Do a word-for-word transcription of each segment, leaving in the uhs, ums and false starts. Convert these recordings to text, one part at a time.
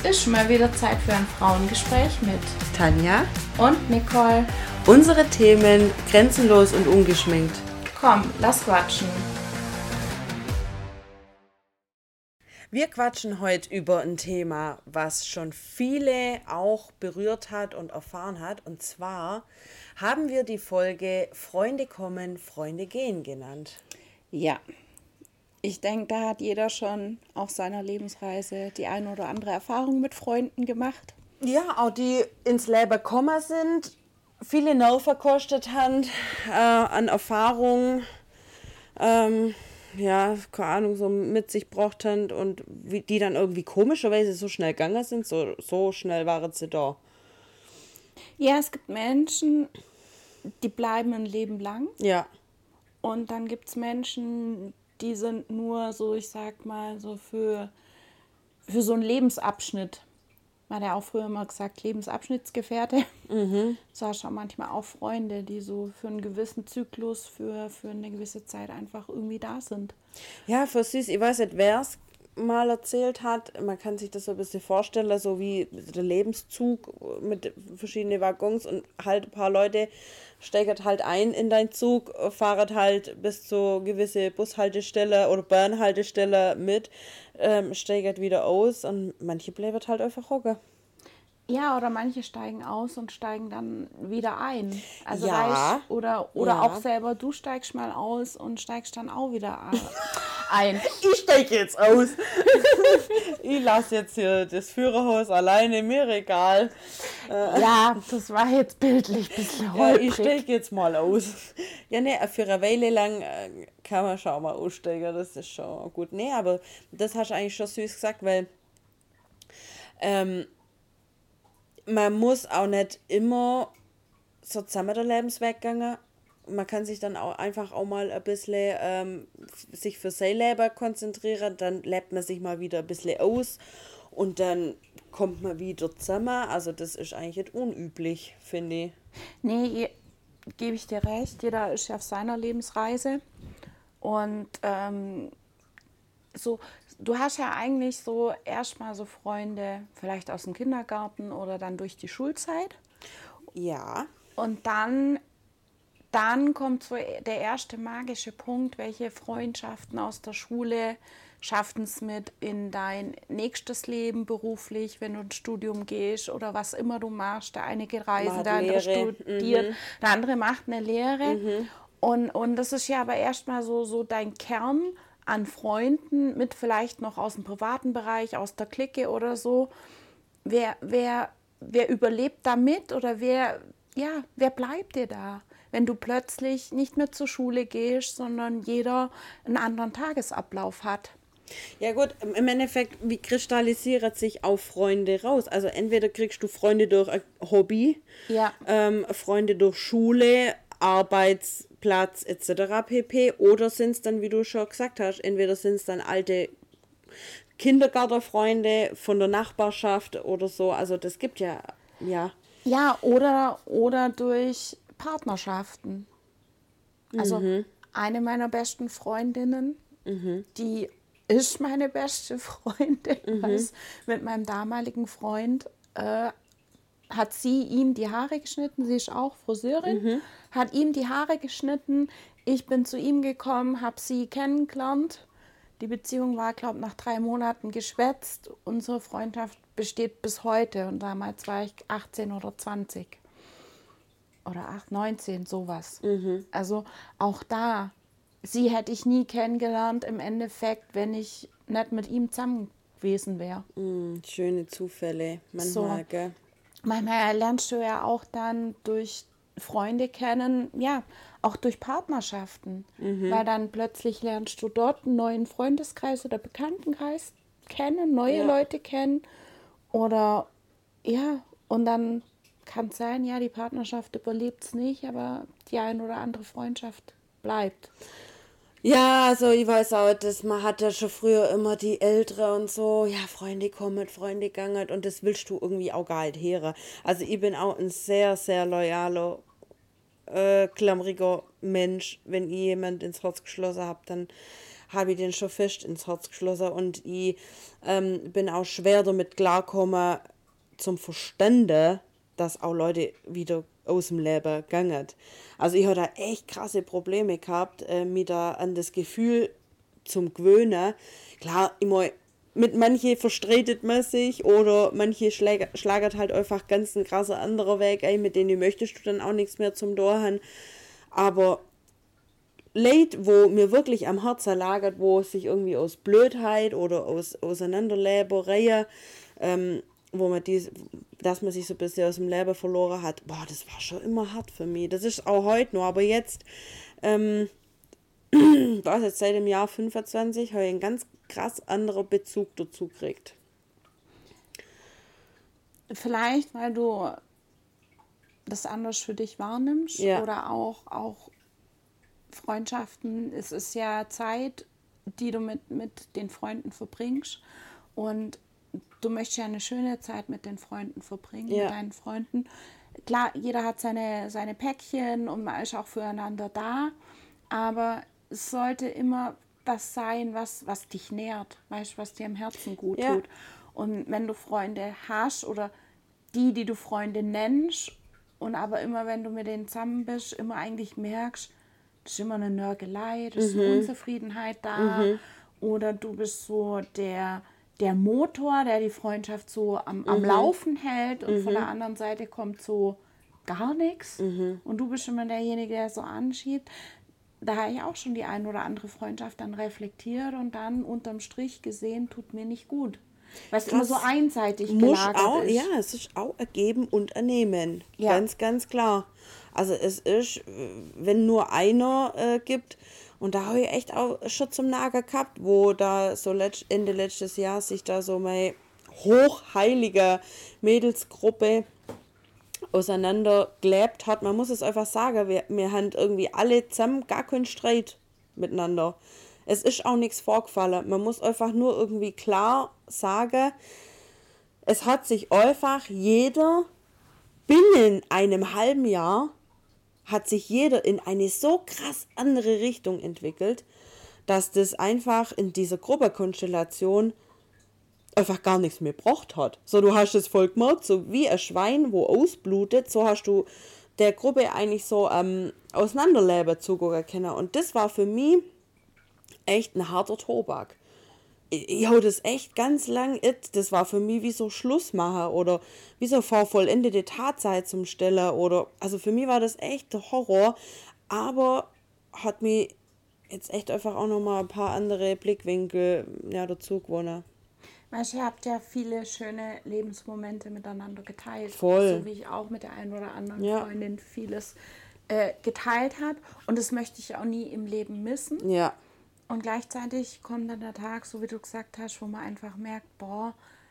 ist schon mal wieder Zeit für ein Frauengespräch mit Tanja und Nicole. Unsere Themen grenzenlos und ungeschminkt. Komm, lass quatschen. Wir quatschen heute über ein Thema, was schon viele auch berührt hat und erfahren hat. Und zwar haben wir die Folge Freunde kommen, Freunde gehen genannt. Ja, ich denke, da hat jeder schon auf seiner Lebensreise die eine oder andere Erfahrung mit Freunden gemacht. Ja, auch die ins Leben gekommen sind, viele Nerven gekostet haben äh, an Erfahrungen, ähm, ja, keine Ahnung, so mit sich gebracht haben und wie, die dann irgendwie komischerweise so schnell gegangen sind, so, so schnell waren sie da. Ja, es gibt Menschen, die bleiben ein Leben lang. Ja. Und dann gibt es Menschen, die sind nur so, ich sag mal, so für, für so einen Lebensabschnitt. Man hat ja auch früher immer gesagt, Lebensabschnittsgefährte. Mhm. So hast du auch manchmal auch Freunde, die so für einen gewissen Zyklus, für, für eine gewisse Zeit einfach irgendwie da sind. Ja, für süß. Ich weiß nicht, wer es mal erzählt hat. Man kann sich das so ein bisschen vorstellen, so wie der Lebenszug mit verschiedenen Waggons und halt ein paar Leute steigert halt ein in deinen Zug, fahren halt bis zu gewisse Bushaltestelle oder Bahnhaltestelle mit, ähm, steigert wieder aus und manche bleiben halt einfach hocken. Ja, oder manche steigen aus und steigen dann wieder ein. Also Ja. reich, oder oder Ja. auch selber, du steigst mal aus und steigst dann auch wieder ein. Ich steige jetzt aus. Ich lasse jetzt hier das Führerhaus alleine, mir egal. Ja, das war jetzt bildlich ein bisschen Ja, holprig. ich steige jetzt mal aus. Ja, ne, für eine Weile lang äh, kann man schon mal aussteigen, das ist schon gut. Ne, aber das hast du eigentlich schon süß gesagt, weil ähm, man muss auch nicht immer so zusammen der Lebensweg gehen. Man kann sich dann auch einfach auch mal ein bisschen ähm, sich für sein Leben konzentrieren, dann lebt man sich mal wieder ein bisschen aus und dann kommt man wieder zusammen. Also das ist eigentlich nicht unüblich, finde ich. Nee, gebe ich dir recht. Jeder ist ja auf seiner Lebensreise. Und ähm, so, du hast ja eigentlich so erstmal so Freunde, vielleicht aus dem Kindergarten oder dann durch die Schulzeit. Ja. Und dann, dann kommt so der erste magische Punkt, welche Freundschaften aus der Schule schaffen es mit in dein nächstes Leben beruflich, wenn du ins Studium gehst oder was immer du machst. Der eine geht reisen, Macht der andere Lehre. studiert, Mhm. der andere macht eine Lehre. Mhm. Und, und das ist ja aber erstmal so, so dein Kern an Freunden mit vielleicht noch aus dem privaten Bereich, aus der Clique oder so. Wer, wer, wer überlebt da mit oder wer, ja, wer bleibt dir da, wenn du plötzlich nicht mehr zur Schule gehst, sondern jeder einen anderen Tagesablauf hat? Ja gut, im Endeffekt, wie kristallisiert sich auch Freunde raus? Also entweder kriegst du Freunde durch ein Hobby, Ja. ähm, Freunde durch Schule, Arbeitsplatz et cetera pp. Oder sind es dann, wie du schon gesagt hast, entweder sind es dann alte Kindergartenfreunde von der Nachbarschaft oder so. Also das gibt ja, ja. Ja, oder, oder durch Partnerschaften. Also Mhm. eine meiner besten Freundinnen, Mhm. die ist meine beste Freundin, Mhm. was mit meinem damaligen Freund äh, hat sie ihm die Haare geschnitten, sie ist auch Friseurin, Mhm. hat ihm die Haare geschnitten, ich bin zu ihm gekommen, habe sie kennengelernt. Die Beziehung war, glaube ich, nach drei Monaten geschwätzt. Unsere Freundschaft besteht bis heute und damals war ich achtzehn oder zwanzig. Oder acht, neunzehn, sowas. Mhm. Also auch da, sie hätte ich nie kennengelernt im Endeffekt, wenn ich nicht mit ihm zusammen gewesen wäre. Mhm. Schöne Zufälle, manchmal, So. gell? Manchmal lernst du ja auch dann durch Freunde kennen, ja, auch durch Partnerschaften. Mhm. Weil dann plötzlich lernst du dort einen neuen Freundeskreis oder Bekanntenkreis kennen, neue Ja. Leute kennen. Oder ja, und dann kann es sein, ja, die Partnerschaft überlebt es nicht, aber die ein oder andere Freundschaft bleibt. Ja, also ich weiß auch, dass man hat ja schon früher immer die Ältere und so, ja, Freunde kommen, Freunde gegangen und das willst du irgendwie auch gar nicht hören. Also ich bin auch ein sehr, sehr loyaler, äh, klammeriger Mensch. Wenn ich jemand ins Herz geschlossen habe, dann habe ich den schon fest ins Herz geschlossen und ich ähm, bin auch schwer damit klargekommen zum Verstande, dass auch Leute wieder aus dem Leben gegangen. Also ich habe da echt krasse Probleme gehabt, äh, mir da an das Gefühl zum Gewöhnen. Klar, immer mit manche verstreitet man sich oder manche schlägert, schlagert halt einfach ganz ein krasser anderer Weg ein, mit denen möchtest du dann auch nichts mehr zum Tor haben. Aber Leid, wo mir wirklich am Herzen lagert, wo es sich irgendwie aus Blödheit oder aus Auseinanderlebereien, ähm, wo man dies, dass man sich so ein bisschen aus dem Leben verloren hat, boah, das war schon immer hart für mich. Das ist auch heute noch, aber jetzt, ähm, was jetzt seit dem Jahr fünfundzwanzig, habe ich einen ganz krass anderen Bezug dazu gekriegt. Vielleicht, weil du das anders für dich wahrnimmst Ja. oder auch, auch Freundschaften. Es ist ja Zeit, die du mit, mit den Freunden verbringst und du möchtest ja eine schöne Zeit mit den Freunden verbringen, Ja. mit deinen Freunden. Klar, jeder hat seine, seine Päckchen und man ist auch füreinander da, aber es sollte immer was sein, was, was dich nährt, weißt du, was dir im Herzen gut Ja. tut. Und wenn du Freunde hast oder die, die du Freunde nennst und aber immer, wenn du mit denen zusammen bist, immer eigentlich merkst, das ist immer eine Nörgelei, das ist eine Unzufriedenheit da oder du bist so der, der Motor, der die Freundschaft so am, am Laufen hält und von der anderen Seite kommt so gar nichts und du bist immer derjenige, der so anschiebt. Da habe ich auch schon die ein oder andere Freundschaft dann reflektiert und dann unterm Strich gesehen, tut mir nicht gut. Weil es immer so einseitig Muss gelagert auch, ist. ja, es ist auch ein Geben und ein Nehmen. Ja. Ganz, ganz klar. Also es ist, wenn nur einer äh, gibt, und da habe ich echt auch schon zum Nager gehabt, wo da so letzt, Ende letztes Jahr sich da so meine hochheilige Mädelsgruppe auseinandergelebt hat. Man muss es einfach sagen, wir, wir haben irgendwie alle zusammen gar keinen Streit miteinander. Es ist auch nichts vorgefallen. Man muss einfach nur irgendwie klar sagen, es hat sich einfach jeder binnen einem halben Jahr hat sich jeder in eine so krass andere Richtung entwickelt, dass das einfach in dieser Gruppenkonstellation einfach gar nichts mehr gebracht hat. So, du hast es voll gemacht, so wie ein Schwein, wo ausblutet, so hast du der Gruppe eigentlich so ähm, auseinanderleben zugucken können. Und das war für mich echt ein harter Tobak. Ich, ich hab das echt ganz lang, it, das war für mich wie so Schlussmacher oder wie so vor vollendete Tatsache zum Stellen oder, also für mich war das echt der Horror, aber hat mir jetzt echt einfach auch nochmal ein paar andere Blickwinkel ja, dazu gewonnen. Weißt du, ihr habt ja viele schöne Lebensmomente miteinander geteilt. Voll. So wie ich auch mit der einen oder anderen Ja. Freundin vieles äh, geteilt habe. Und das möchte ich auch nie im Leben missen. Ja, Und gleichzeitig kommt dann der Tag, so wie du gesagt hast, wo man einfach merkt, boah,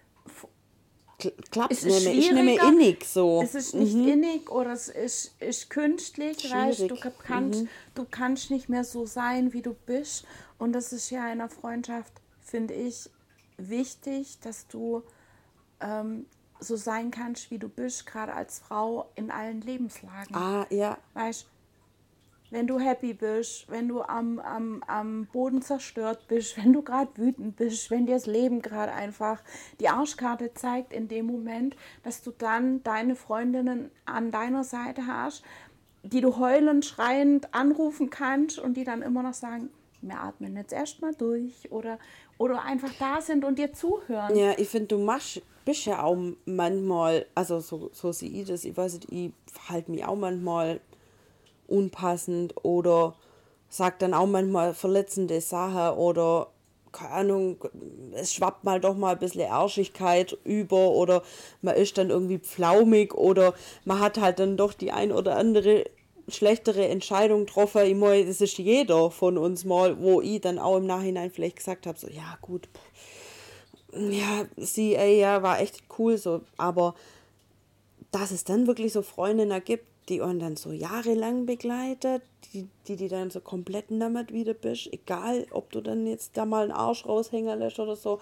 Kl- klappt es nicht ist mehr, ist nicht mehr schwieriger, innig so. es ist nicht innig oder es ist, ist künstlich, weißt du, du Schwierig. kannst, du kannst nicht mehr so sein, wie du bist. Und das ist ja in einer Freundschaft, finde ich, wichtig, dass du ähm, so sein kannst, wie du bist, gerade als Frau in allen Lebenslagen. Ah, ja, Weißt, wenn du happy bist, wenn du am, am, am Boden zerstört bist, wenn du gerade wütend bist, wenn dir das Leben gerade einfach die Arschkarte zeigt in dem Moment, dass du dann deine Freundinnen an deiner Seite hast, die du heulend, schreiend anrufen kannst und die dann immer noch sagen, wir atmen jetzt erstmal durch oder, oder einfach da sind und dir zuhören. ja, ich finde, du machst, bist ja auch manchmal, also so, so sehe ich das, ich weiß nicht, ich verhalte mich auch manchmal unpassend oder sag dann auch manchmal verletzende Sachen oder, keine Ahnung, es schwappt mal doch mal ein bisschen Arschigkeit über oder man ist dann irgendwie pflaumig oder man hat halt dann doch die ein oder andere schlechtere Entscheidung getroffen. Ich meine, das ist jeder von uns mal, wo ich dann auch im Nachhinein vielleicht gesagt habe, so, ja gut, pff, ja, sie, ey, ja, war echt cool so, aber dass es dann wirklich so Freundinnen gibt, die uns dann so jahrelang begleitet, die die, die dann so komplett damit wieder bist, egal ob du dann jetzt da mal einen Arsch raushängen lässt oder so.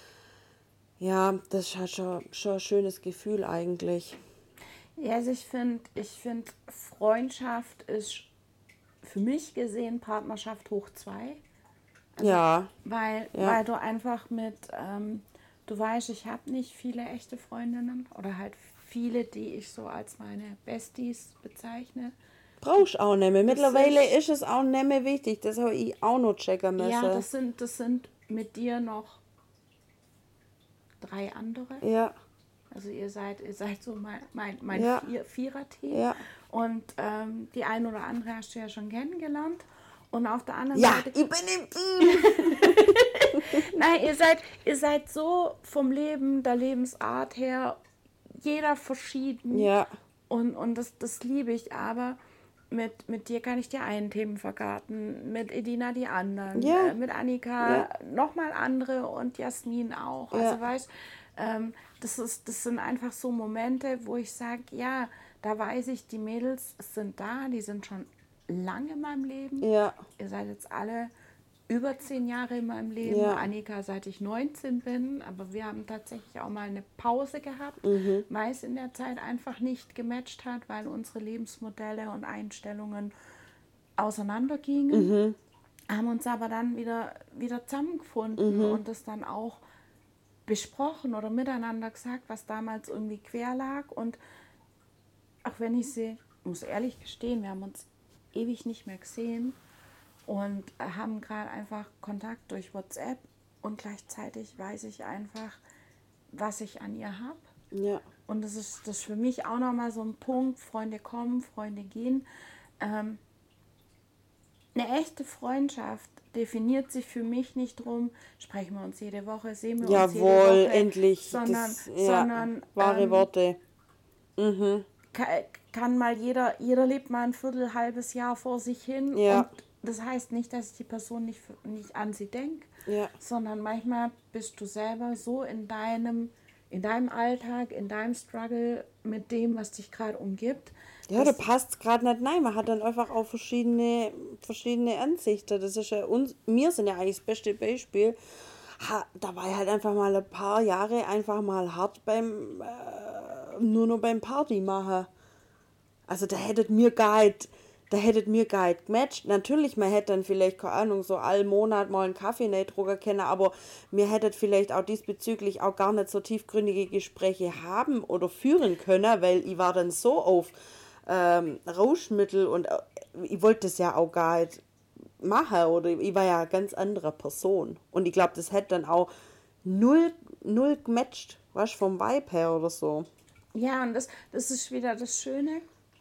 Ja, das ist halt schon, schon ein schönes Gefühl eigentlich. Ja, also ich finde, ich find, Freundschaft ist für mich gesehen Partnerschaft hoch zwei. Also, Ja. Weil, Ja. weil du einfach mit, ähm, du weißt, ich habe nicht viele echte Freundinnen oder halt viele, die ich so als meine Besties bezeichne. Brauchst auch nicht mehr. Mittlerweile ist- ist es auch nicht mehr wichtig. Das habe ich auch noch checken müssen. Ja, das sind, das sind mit dir noch drei andere. ja. Also ihr seid, ihr seid so mein, mein, mein Ja. Vier, Vierer-Team. Ja. Und ähm, die ein oder andere hast du ja schon kennengelernt. Und auf der anderen Ja, Seite. ich bin im Team. Nein, ihr seid, ihr seid so vom Leben, der Lebensart her, jeder verschieden. Ja. Und, und das, das liebe ich. Aber mit, mit dir kann ich dir einen Themen vergarten, mit Edina die anderen, Ja. äh, mit Annika Ja. nochmal andere und Jasmin auch. Ja. Also weißt, ähm, das, ist, das sind einfach so Momente, wo ich sage, ja, da weiß ich, die Mädels sind da, die sind schon lange in meinem Leben. Ja. Ihr seid jetzt alle über zehn Jahre in meinem Leben. Ja. Annika, seit ich neunzehn bin. Aber wir haben tatsächlich auch mal eine Pause gehabt, Mhm. weil es in der Zeit einfach nicht gematcht hat, weil unsere Lebensmodelle und Einstellungen auseinandergingen. Mhm. Haben uns aber dann wieder, wieder zusammengefunden Mhm. und das dann auch besprochen oder miteinander gesagt, was damals irgendwie quer lag. Und auch wenn ich sie, muss ehrlich gestehen, wir haben uns ewig nicht mehr gesehen und haben gerade einfach Kontakt durch WhatsApp und gleichzeitig weiß ich einfach, was ich an ihr habe. Ja. Und das ist, das ist für mich auch nochmal so ein Punkt, Freunde kommen, Freunde gehen. Ähm, eine echte Freundschaft definiert sich für mich nicht drum, sprechen wir uns jede Woche, sehen wir uns jede Jawohl, Woche, endlich. sondern, das, ja, sondern wahre ähm, Worte. Mhm. ka- kann mal jeder, jeder lebt mal ein Viertel, halbes Jahr vor sich hin Ja. und das heißt nicht, dass ich die Person nicht, nicht an sie denke, Ja. sondern manchmal bist du selber so in deinem, in deinem Alltag, in deinem Struggle mit dem, was dich gerade umgibt. Ja, da dass- passt gerade nicht. Nein, man hat dann einfach auch verschiedene, verschiedene Ansichten. Das ist ja uns, wir sind ja eigentlich das beste Beispiel. Ha, da war ich halt einfach mal ein paar Jahre einfach mal hart beim, äh, nur noch beim Party machen. Also da hättet mir gar nicht, da hättet mir gar nicht gematcht. Natürlich, man hätte dann vielleicht, keine Ahnung, so all Monat mal einen Kaffee nicht drucken können, aber mir hättet vielleicht auch diesbezüglich auch gar nicht so tiefgründige Gespräche haben oder führen können, weil ich war dann so auf ähm, Rauschmittel und äh, ich wollte das ja auch gar nicht machen oder ich war ja eine ganz andere Person. Und ich glaube, das hätte dann auch null, null gematcht, weißt du, vom Vibe her oder so. Ja, und das, das ist wieder das Schöne,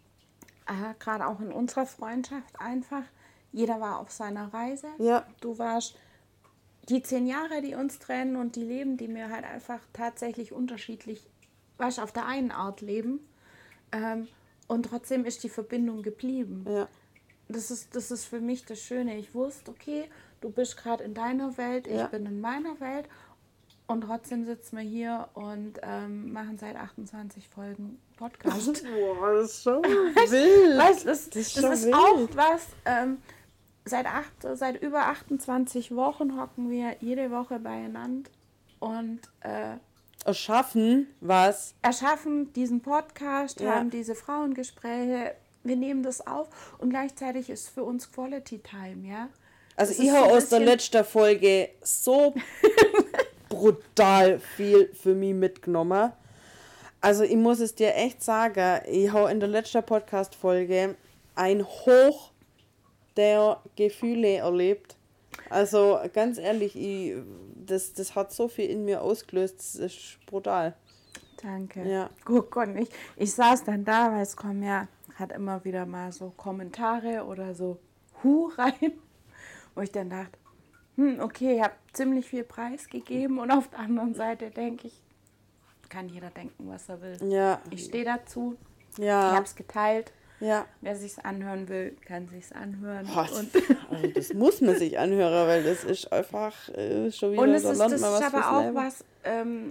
äh, gerade auch in unserer Freundschaft einfach. Jeder war auf seiner Reise. Ja. Du warst die zehn Jahre, die uns trennen und die Leben, die wir halt einfach tatsächlich unterschiedlich, weißt, auf der einen Art leben. Ähm, und trotzdem ist die Verbindung geblieben. Ja. Das ist, das ist für mich das Schöne. Ich wusste, okay, du bist gerade in deiner Welt, ich Ja. bin in meiner Welt. Und trotzdem sitzen wir hier und ähm, machen seit achtundzwanzig Folgen Podcast. Boah, das ist schon wild. Weißt, das, Das ist das schon ist wild. auch was, ähm, seit, acht, seit über achtundzwanzig Wochen hocken wir jede Woche beieinander und äh, Erschaffen was? erschaffen diesen Podcast, Ja. haben diese Frauengespräche, wir nehmen das auf und gleichzeitig ist für uns Quality Time, ja. Also Das ich ist so habe ein aus der bisschen- letzten Folge so brutal viel für mich mitgenommen. Also ich muss es dir echt sagen, ich habe in der letzten Podcast-Folge ein Hoch der Gefühle erlebt. Also ganz ehrlich, ich, das, das hat so viel in mir ausgelöst, das ist brutal. Danke. Ja. Guck Gott, ich, ich saß dann da, weil es kommen ja hat immer wieder mal so Kommentare oder so Hu rein, wo ich dann dachte, hm, okay, ich habe ziemlich viel Preis gegeben und auf der anderen Seite denke ich, kann jeder denken, was er will. Ja, Ich stehe dazu, ich ja, habe es geteilt. ja. Wer sich's anhören will, kann sich's anhören. Boah, Und, also das muss man sich anhören, weil das ist einfach äh, schon wieder, und es da ist, lernt das man ist was aber fürs auch Leben. was, ähm,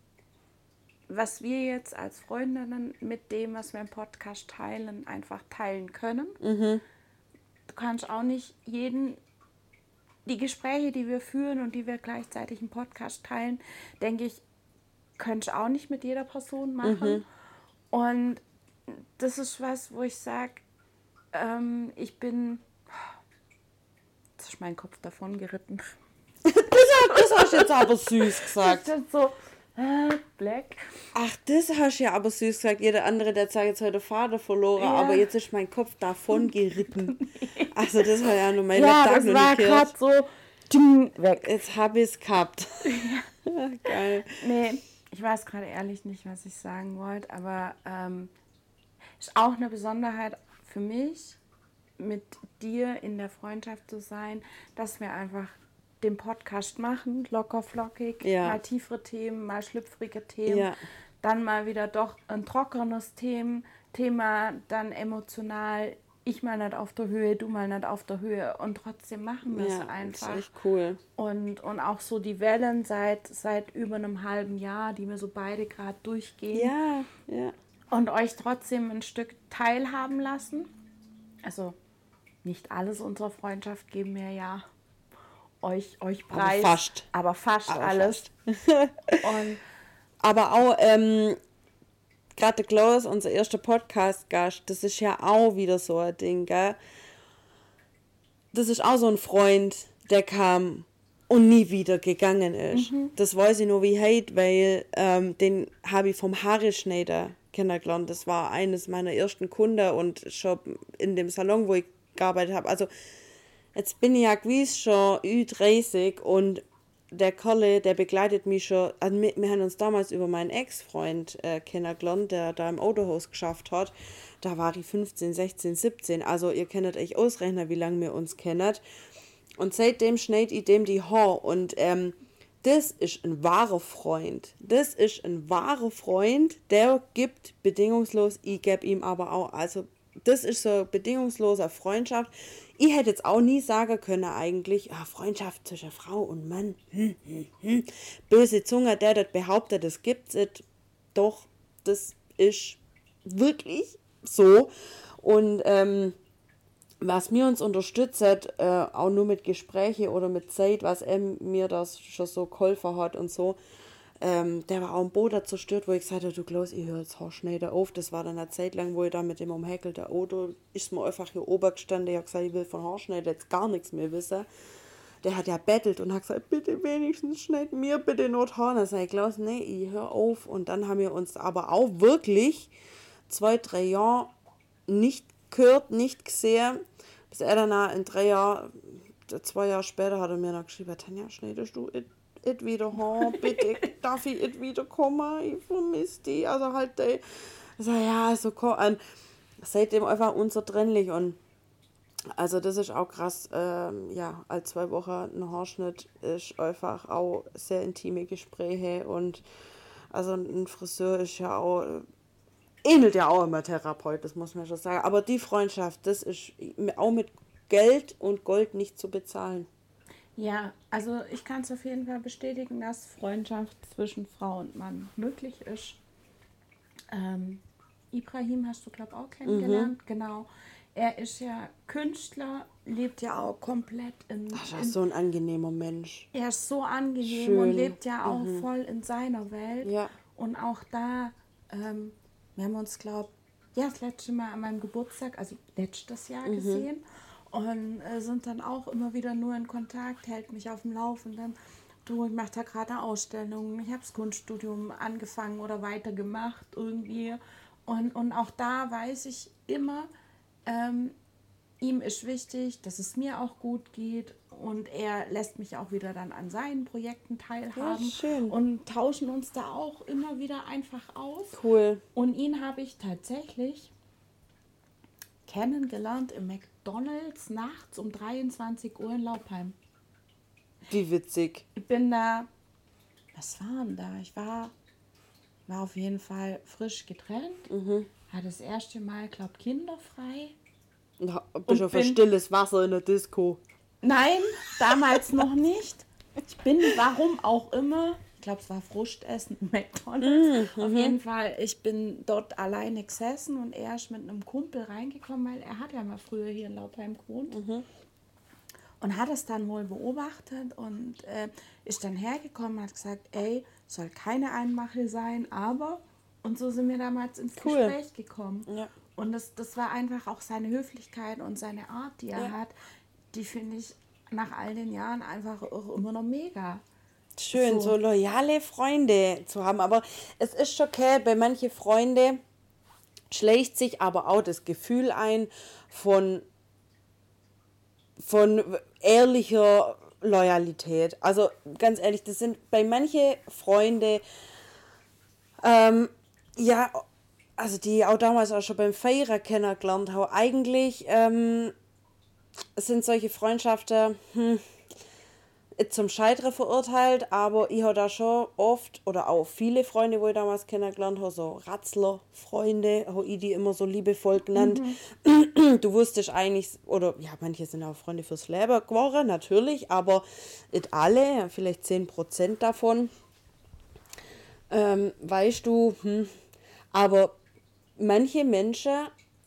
was wir jetzt als Freundinnen mit dem, was wir im Podcast teilen, einfach teilen können. Mhm. Du kannst auch nicht jeden, die Gespräche, die wir führen und die wir gleichzeitig im Podcast teilen, denke ich, könntest du auch nicht mit jeder Person machen. Und das ist was, wo ich sage, ähm, ich bin Jetzt ist mein Kopf davon geritten. Das, das hast du jetzt aber süß gesagt. Das ist so, äh, Black. Ach, das hast du ja aber süß gesagt. Jeder andere, der sagt jetzt heute Vater verloren, Ja. aber jetzt ist mein Kopf davon geritten. Also das war ja nur mein Ja, Tag das noch war nicht gerade gehört. so tsching, weg. Jetzt habe ich es gehabt. Geil. Nee, ich weiß gerade ehrlich nicht, was ich sagen wollte, aber ähm, ist auch eine Besonderheit für mich, mit dir in der Freundschaft zu sein, dass wir einfach den Podcast machen, locker flockig, Ja. mal tiefere Themen, mal schlüpfrige Themen, Ja. dann mal wieder doch ein trockenes Thema, Thema, dann emotional, ich mal nicht auf der Höhe, du mal nicht auf der Höhe und trotzdem machen wir es Ja, einfach. das ist echt cool. Und, und auch so die Wellen seit, seit über einem halben Jahr, die wir so beide gerade durchgehen Ja, ja. und euch trotzdem ein Stück teilhaben lassen. Also nicht alles unserer Freundschaft geben wir ja euch, euch Aber preis. fast. Aber fast Aber alles. Und Aber auch, ähm, gerade der Klaus, unser erster Podcast-Gast, das ist ja auch wieder so ein Ding, gell? Das ist auch so ein Freund, der kam und nie wieder gegangen ist. Mhm. Das weiß ich nur wie heute, weil ähm, den habe ich vom Haareschneider kennengelernt. Das war eines meiner ersten Kunden und schon in dem Salon, wo ich gearbeitet habe. Also jetzt bin ich ja gewiss schon Ü dreißig und der Kerle, der begleitet mich schon, also wir, wir haben uns damals über meinen Ex-Freund äh, kennengelernt, der da im Autohaus geschafft hat. Da war ich fünfzehn, sechzehn, siebzehn. Also ihr könnt euch ausrechnen, wie lange wir uns kennen. Und seitdem schneid ich dem die Haar. Und ähm, das ist ein wahrer Freund. Das ist ein wahrer Freund, der gibt bedingungslos, ich gebe ihm aber auch. Also das ist so bedingungsloser Freundschaft. Ich hätte jetzt auch nie sagen können eigentlich, ah, Freundschaft zwischen Frau und Mann. Hm, hm, hm. Böse Zunge, der das behauptet, das gibt's nicht. Doch, das ist wirklich so. Und ähm, was mir uns unterstützt, äh, auch nur mit Gespräche oder mit Zeit, was er mir das schon so geholfen hat und so, ähm, der war auch im Boden zerstört, wo ich gesagt habe, du Klaus, ich höre jetzt Haarschneider auf. Das war dann eine Zeit lang, wo ich da mit dem umhäkelten Auto, ist mir einfach hier oben gestanden, ich habe gesagt, ich will von Haarschneider jetzt gar nichts mehr wissen. Der hat ja bettelt und hat gesagt, bitte wenigstens schneid mir bitte nur die Haare. Dann sage ich, Klaus, nee, ich hör auf. Und dann haben wir uns aber auch wirklich zwei, drei Jahre nicht gehört, nicht gesehen, bis er danach in drei Jahren, zwei Jahre später hat er mir noch geschrieben, Tanja, schneidest du it, it wieder Haar, bitte, darf ich it wieder kommen, ich vermisse die, also halt, ey. Ich sage, ja, so komm, und seitdem einfach unzertrennlich und also das ist auch krass, ähm, ja, alle zwei Wochen ein Haarschnitt ist einfach auch sehr intime Gespräche und also ein Friseur ist ja auch, ähnelt ja auch immer Therapeut, das muss man schon sagen. Aber die Freundschaft, das ist auch mit Geld und Gold nicht zu bezahlen. ja, also ich kann es auf jeden Fall bestätigen, dass Freundschaft zwischen Frau und Mann möglich ist. Ähm, Ibrahim hast du, glaube ich, auch kennengelernt. Mhm. Genau. Er ist ja Künstler, lebt ja auch komplett in... Ach, in so ein angenehmer Mensch. Er ist so angenehm Schön. Und lebt ja auch Mhm. voll in seiner Welt. Ja. Und auch da, ähm, wir haben uns, glaube ich, ja, das letzte Mal an meinem Geburtstag, also letztes Jahr Mhm. gesehen. Und äh, sind dann auch immer wieder nur in Kontakt, hält mich auf dem Laufenden. Du, ich mache da gerade eine Ausstellung, ich habe das Kunststudium angefangen oder weitergemacht irgendwie. Und, und auch da weiß ich immer, ähm, ihm ist wichtig, dass es mir auch gut geht und er lässt mich auch wieder dann an seinen Projekten teilhaben. Ja, schön. Und tauschen uns da auch immer wieder einfach aus. Cool. Und ihn habe ich tatsächlich kennengelernt im McDonald's nachts um dreiundzwanzig Uhr in Laupheim. Wie witzig. Ich bin da, was war denn da? Ich war, war auf jeden Fall frisch getrennt, Mhm. hatte das erste Mal, glaube ich, kinderfrei. Na, bist Und auf ein bin- stilles Wasser in der Disco. Nein, damals noch nicht. Ich bin, warum auch immer, ich glaube, es war Frustessen im McDonald's. Auf jeden Fall, ich bin dort alleine gesessen und er ist mit einem Kumpel reingekommen, weil er hat ja mal früher hier in Laupheim gewohnt. Und hat es dann wohl beobachtet und äh, ist dann hergekommen und hat gesagt, ey, soll keine Einmache sein, aber... Und so sind wir damals ins Cool. Gespräch gekommen. Ja. Und das, das war einfach auch seine Höflichkeit und seine Art, die er Ja. hat, die finde ich nach all den Jahren einfach auch immer noch mega. Schön, So. so loyale Freunde zu haben. Aber es ist schon okay, bei manchen Freunden schleicht sich aber auch das Gefühl ein von, von ehrlicher Loyalität. Also ganz ehrlich, das sind bei manchen Freunde, ähm, ja, also die auch damals auch schon beim Feiern kennengelernt habe, eigentlich ähm, sind solche Freundschaften hm, zum Scheitern verurteilt, aber ich habe da schon oft oder auch viele Freunde, wo ich damals kennengelernt habe, so Ratzler-Freunde, habe ich die immer so liebevoll genannt. Mhm. Du wusstest eigentlich, oder ja, manche sind auch Freunde fürs Leben geworden, natürlich, aber nicht alle, vielleicht zehn Prozent davon. Ähm, weißt du, hm, aber manche Menschen,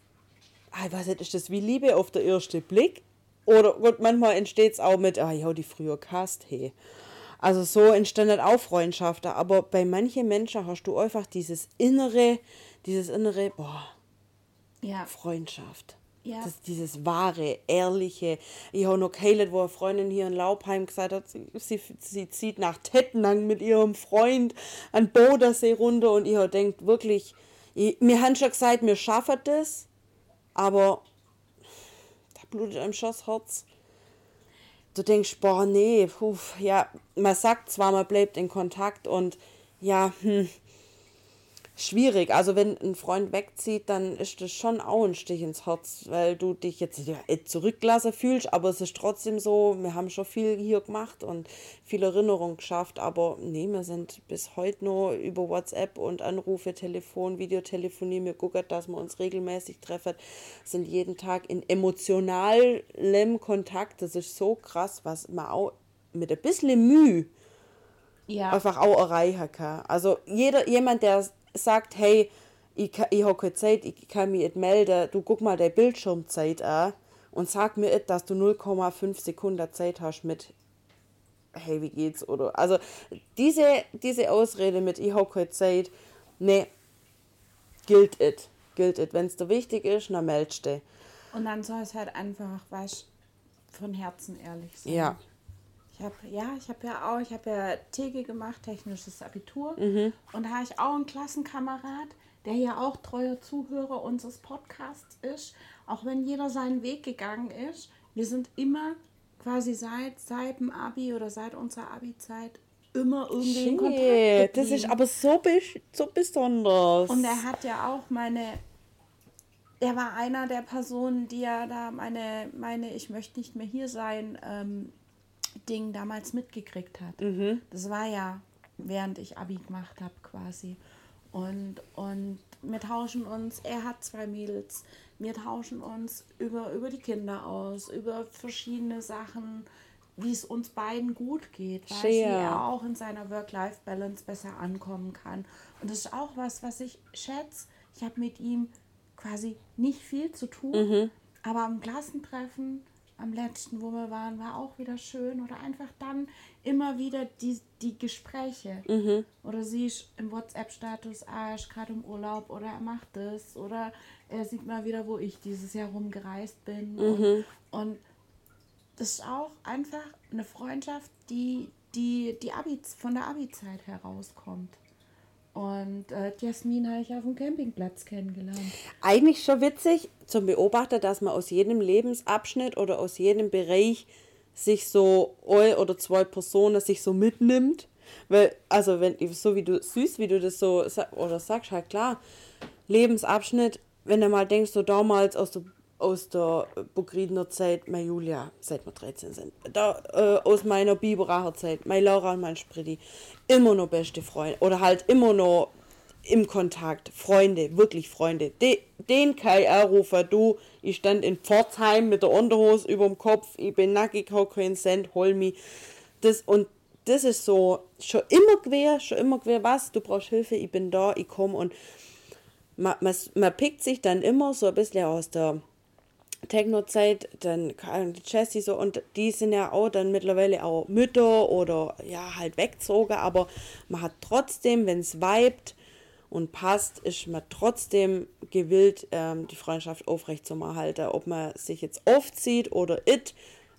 ich weiß nicht, ist das wie Liebe auf den ersten Blick? Oder gut, manchmal entsteht es auch mit, ah, ich hab die früher gehasst, hey. Also so entstanden auch Freundschaften, aber bei manchen Menschen hast du einfach dieses innere, dieses innere, boah, Ja. Freundschaft. Ja. Das, dieses wahre, ehrliche. Ich habe noch gehört, wo eine Freundin hier in Laubheim gesagt hat, sie, sie, sie zieht nach Tettnang mit ihrem Freund an Bodensee runter und ich habe denkt wirklich, ich, mir haben schon gesagt, wir schaffen das, aber da blutet einem schon das Herz. Du denkst, boah, nee, puh, ja, man sagt zwar, man bleibt in Kontakt und ja, hm, schwierig. Also wenn ein Freund wegzieht, dann ist das schon auch ein Stich ins Herz, weil du dich jetzt nicht zurückgelassen fühlst, aber es ist trotzdem so, wir haben schon viel hier gemacht und viel Erinnerung geschafft, aber nee, wir sind bis heute noch über WhatsApp und Anrufe, Telefon, Videotelefonie, wir gucken, dass wir uns regelmäßig treffen, sind jeden Tag in emotionalem Kontakt. Das ist so krass, was man auch mit ein bisschen Mühe Ja. einfach auch erreichen kann. Also jeder, jemand, der sagt, hey, ich, ich habe keine Zeit, ich kann mich nicht melden, du guck mal deine Bildschirmzeit an und sag mir nicht, dass du null Komma fünf Sekunden Zeit hast mit, hey, wie geht's? Oder, also diese, diese Ausrede mit, ich habe keine Zeit, nee, gilt it, gilt it. Wenn es dir wichtig ist, dann meldest du. Und dann soll es halt einfach, weißt, von Herzen ehrlich sein. Ja. Ich habe ja, ich habe ja auch, ich habe ja T G gemacht, technisches Abitur. Mhm. Und da habe ich auch einen Klassenkamerad, der ja auch treuer Zuhörer unseres Podcasts ist. Auch wenn jeder seinen Weg gegangen ist. Wir sind immer quasi seit, seit dem Abi oder seit unserer Abi-Zeit immer irgendwie in Kontakt Shit, das geblieben. ist aber so, bes- so besonders. Und er hat ja auch meine, er war einer der Personen, die ja da meine, meine ich möchte nicht mehr hier sein, ähm, Ding damals mitgekriegt hat. Mhm. Das war ja, während ich Abi gemacht habe quasi. Und, und wir tauschen uns, er hat zwei Mädels, wir tauschen uns über, über die Kinder aus, über verschiedene Sachen, wie es uns beiden gut geht, weil wie Schön. er auch in seiner Work-Life-Balance besser ankommen kann. Und das ist auch was, was ich schätze. Ich habe mit ihm quasi nicht viel zu tun, Mhm. aber am Klassentreffen, am letzten, wo wir waren, war auch wieder schön. Oder einfach dann immer wieder die, die Gespräche. Mhm. Oder siehst im WhatsApp-Status, ah, er ist gerade im Urlaub oder er macht das. Oder er sieht mal wieder, wo ich dieses Jahr rumgereist bin. Und, und das ist auch einfach eine Freundschaft, die, die, die Abi, von der Abi-Zeit herauskommt. Und äh, die Jasmin habe ich auf dem Campingplatz kennengelernt. Eigentlich schon witzig zum Beobachten, dass man aus jedem Lebensabschnitt oder aus jedem Bereich sich so ein oder zwei Personen sich so mitnimmt. Weil, also wenn so wie du süß, wie du das so sa- oder sagst, halt klar, Lebensabschnitt, wenn du mal denkst, so damals aus der aus der Burgriedner Zeit, meine Julia, seit wir dreizehn sind, da, äh, aus meiner Biberacher Zeit, meine Laura und mein Spritti, immer noch beste Freunde oder halt immer noch im Kontakt, Freunde, wirklich Freunde. De, den kann ich anrufen, du, ich stand in Pforzheim mit der Unterhose überm Kopf, ich bin nackig, hau keinen Cent, hol mich. Das, und das ist so, schon immer quer, schon immer quer, was, du brauchst Hilfe, ich bin da, ich komme und man, man, man pickt sich dann immer so ein bisschen aus der Techno-Zeit, dann die Jessie so, und die sind ja auch dann mittlerweile auch Mütter oder ja, halt weggezogen, aber man hat trotzdem, wenn es vibet und passt, ist man trotzdem gewillt, ähm, die Freundschaft aufrecht zu erhalten. Ob man sich jetzt oft sieht oder it,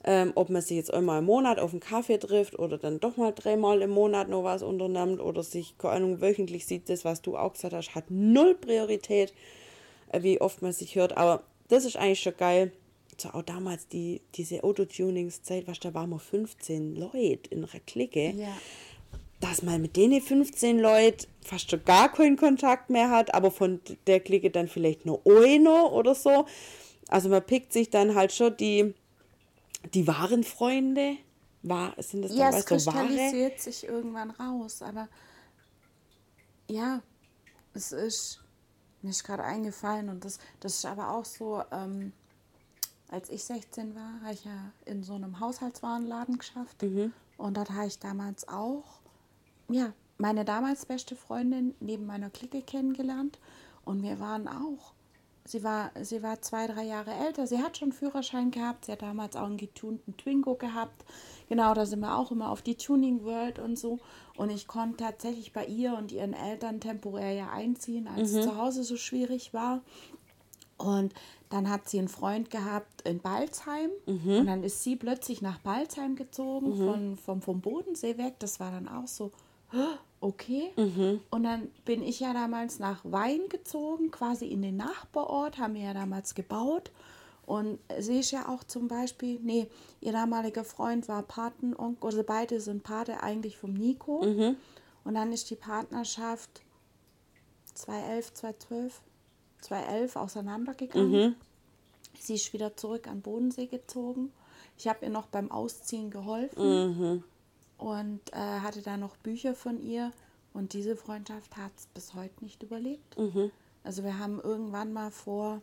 ähm, ob man sich jetzt einmal im Monat auf einen Kaffee trifft oder dann doch mal dreimal im Monat noch was unternimmt oder sich, keine Ahnung, wöchentlich sieht, das, was du auch gesagt hast, hat null Priorität, äh, wie oft man sich hört, aber das ist eigentlich schon geil. So auch damals die, diese Autotuningszeit, was da waren wir fünfzehn Leute in einer Clique, Ja. dass man mit denen fünfzehn Leuten fast schon gar keinen Kontakt mehr hat, aber von der Clique dann vielleicht nur einer oder so. Also man pickt sich dann halt schon die, die wahren Freunde. War, sind das dann, Ja, es weißt du, wahre? kristallisiert sich irgendwann raus, aber ja, es ist mir ist gerade eingefallen und das, das ist aber auch so, ähm, als ich sechzehn war, habe ich ja in so einem Haushaltswarenladen geschafft und dort habe ich damals auch, ja, meine damals beste Freundin neben meiner Clique kennengelernt und wir waren auch, sie war, sie war zwei, drei Jahre älter, sie hat schon einen Führerschein gehabt, sie hat damals auch einen getunten Twingo gehabt, genau, da sind wir auch immer auf die Tuning World und so und ich konnte tatsächlich bei ihr und ihren Eltern temporär ja einziehen, als es zu Hause so schwierig war. Und dann hat sie einen Freund gehabt in Balzheim und dann ist sie plötzlich nach Balzheim gezogen, von, vom, vom Bodensee weg. Das war dann auch so, "Hä, okay." Und dann bin ich ja damals nach Wein gezogen, quasi in den Nachbarort, haben wir ja damals gebaut. Und sie ist ja auch zum Beispiel, nee, ihr damaliger Freund war Patenonkel, also beide sind Pate eigentlich vom Nico. Und dann ist die Partnerschaft zweitausendelf, zweitausendzwölf, zweitausendelf auseinandergegangen. Sie ist wieder zurück an Bodensee gezogen. Ich habe ihr noch beim Ausziehen geholfen und äh, hatte da noch Bücher von ihr. Und diese Freundschaft hat es bis heute nicht überlebt. Also wir haben irgendwann mal vor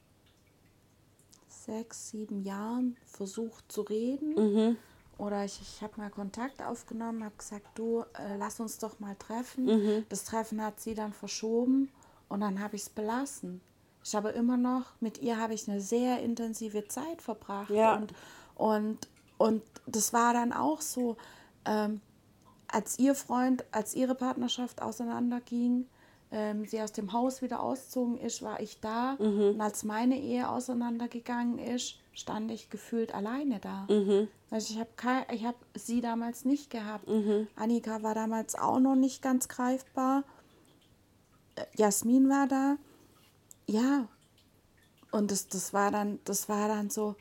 sechs, sieben Jahren versucht zu reden. Oder ich, ich habe mal Kontakt aufgenommen, habe gesagt, du, äh, lass uns doch mal treffen. Das Treffen hat sie dann verschoben und dann habe ich es belassen. Ich habe immer noch, mit ihr habe ich eine sehr intensive Zeit verbracht. Ja. Und, und, und das war dann auch so, ähm, als ihr Freund, als ihre Partnerschaft auseinanderging, ähm, sie aus dem Haus wieder ausgezogen ist, war ich da. Und als meine Ehe auseinandergegangen ist, stand ich gefühlt alleine da. Also ich habe kein, ich habe sie damals nicht gehabt. Annika war damals auch noch nicht ganz greifbar. Äh, Jasmin war da. Ja. Und das, das war dann, das war dann so,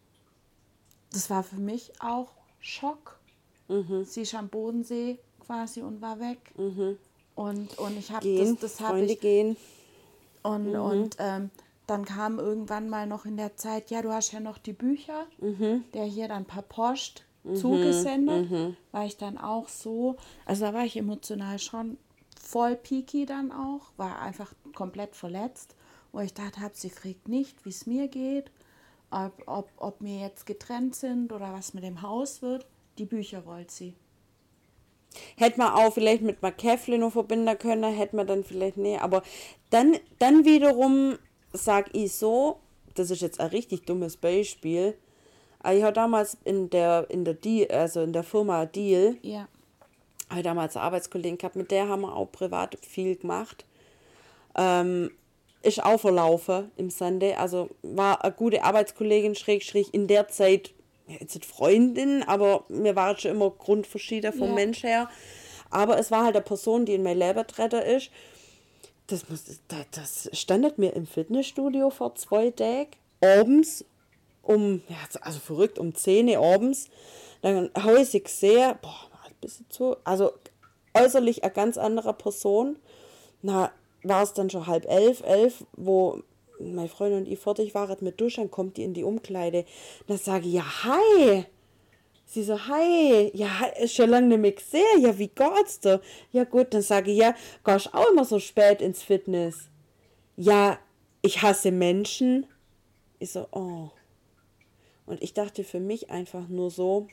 das war für mich auch Schock. Sie ist am Bodensee quasi und war weg. Und, und ich habe Gehen, das, das habe Freunde ich. gehen. Und, und ähm, dann kam irgendwann mal noch in der Zeit, ja, du hast ja noch die Bücher, der hier dann per Post zugesendet, war ich dann auch so, also da war ich emotional schon voll peaky dann auch, war einfach komplett verletzt, wo ich dachte, hab, sie fragt nicht, wie es mir geht, ob, ob, ob wir jetzt getrennt sind oder was mit dem Haus wird, die Bücher wollte sie. Hätte man auch vielleicht mit McCaffrey noch verbinden können, hätte man dann vielleicht, nee, aber dann, dann wiederum sag ich so, das ist jetzt ein richtig dummes Beispiel, aber ich habe damals in der, in der Deal, also in der Firma Deal, Ja. habe ich damals eine Arbeitskollegin gehabt, mit der haben wir auch privat viel gemacht. Ähm, ist auch verlaufen im Sunday, also war eine gute Arbeitskollegin, schräg, schräg, in der Zeit, ja, jetzt nicht Freundin, aber wir waren schon immer grundverschieden vom Ja. Mensch her. Aber es war halt eine Person, die in mein Leben getreten ist. Das, muss, das, das standet mir im Fitnessstudio vor zwei Tagen, abends, um, ja, also verrückt, um zehn Uhr abends. Dann habe ich sie gesehen, boah, war ein bisschen zu, also äußerlich eine ganz andere Person. Na, war es dann schon halb elf, elf, wo meine Freundin und ich fertig waren mit Duschen, kommt die in die Umkleide. Dann sage ich, ja, hi. Sie so, hi. Ja, ist schon lange nicht mehr gesehen. Ja, wie geht's dir? Ja, gut, dann sage ich, ja, gehst auch immer so spät ins Fitness? Ja, ich hasse Menschen. Ich so, oh. Und ich dachte für mich einfach nur so,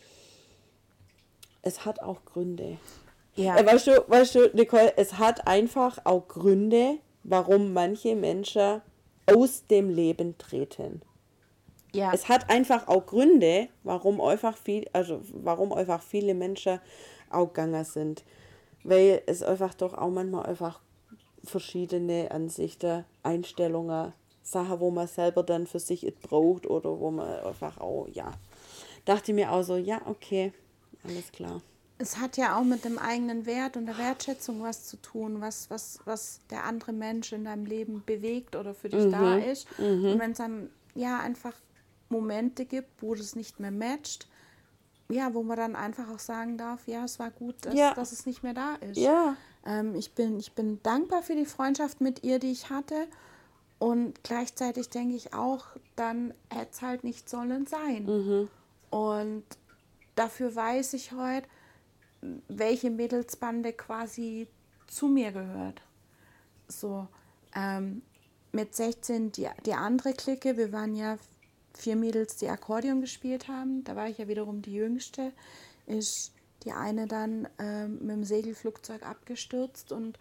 es hat auch Gründe. Ja. Äh, weißt du, weißt du, Nicole, es hat einfach auch Gründe, warum manche Menschen aus dem Leben treten. Ja. Es hat einfach auch Gründe, warum einfach viel, also warum einfach viele Menschen auch gegangen sind. Weil es einfach doch auch manchmal einfach verschiedene Ansichten, Einstellungen, Sachen, wo man selber dann für sich es braucht oder wo man einfach auch, ja. dachte ich mir auch so, ja, okay, alles klar. Es hat ja auch mit dem eigenen Wert und der Wertschätzung was zu tun, was, was, was der andere Mensch in deinem Leben bewegt oder für dich Mhm. da ist. Mhm. Und wenn es dann ja einfach Momente gibt, wo das nicht mehr matcht, ja, wo man dann einfach auch sagen darf, ja, es war gut, dass, Ja. dass es nicht mehr da ist. Ja. Ähm, ich bin, ich bin dankbar für die Freundschaft mit ihr, die ich hatte. Und gleichzeitig denke ich auch, dann hätte es halt nicht sollen sein. Mhm. Und dafür weiß ich heute, welche Mädelsbande quasi zu mir gehört. So, ähm, mit sechzehn die, die andere Clique, wir waren ja vier Mädels, die Akkordeon gespielt haben, da war ich ja wiederum die Jüngste, ist die eine dann ähm, mit dem Segelflugzeug abgestürzt und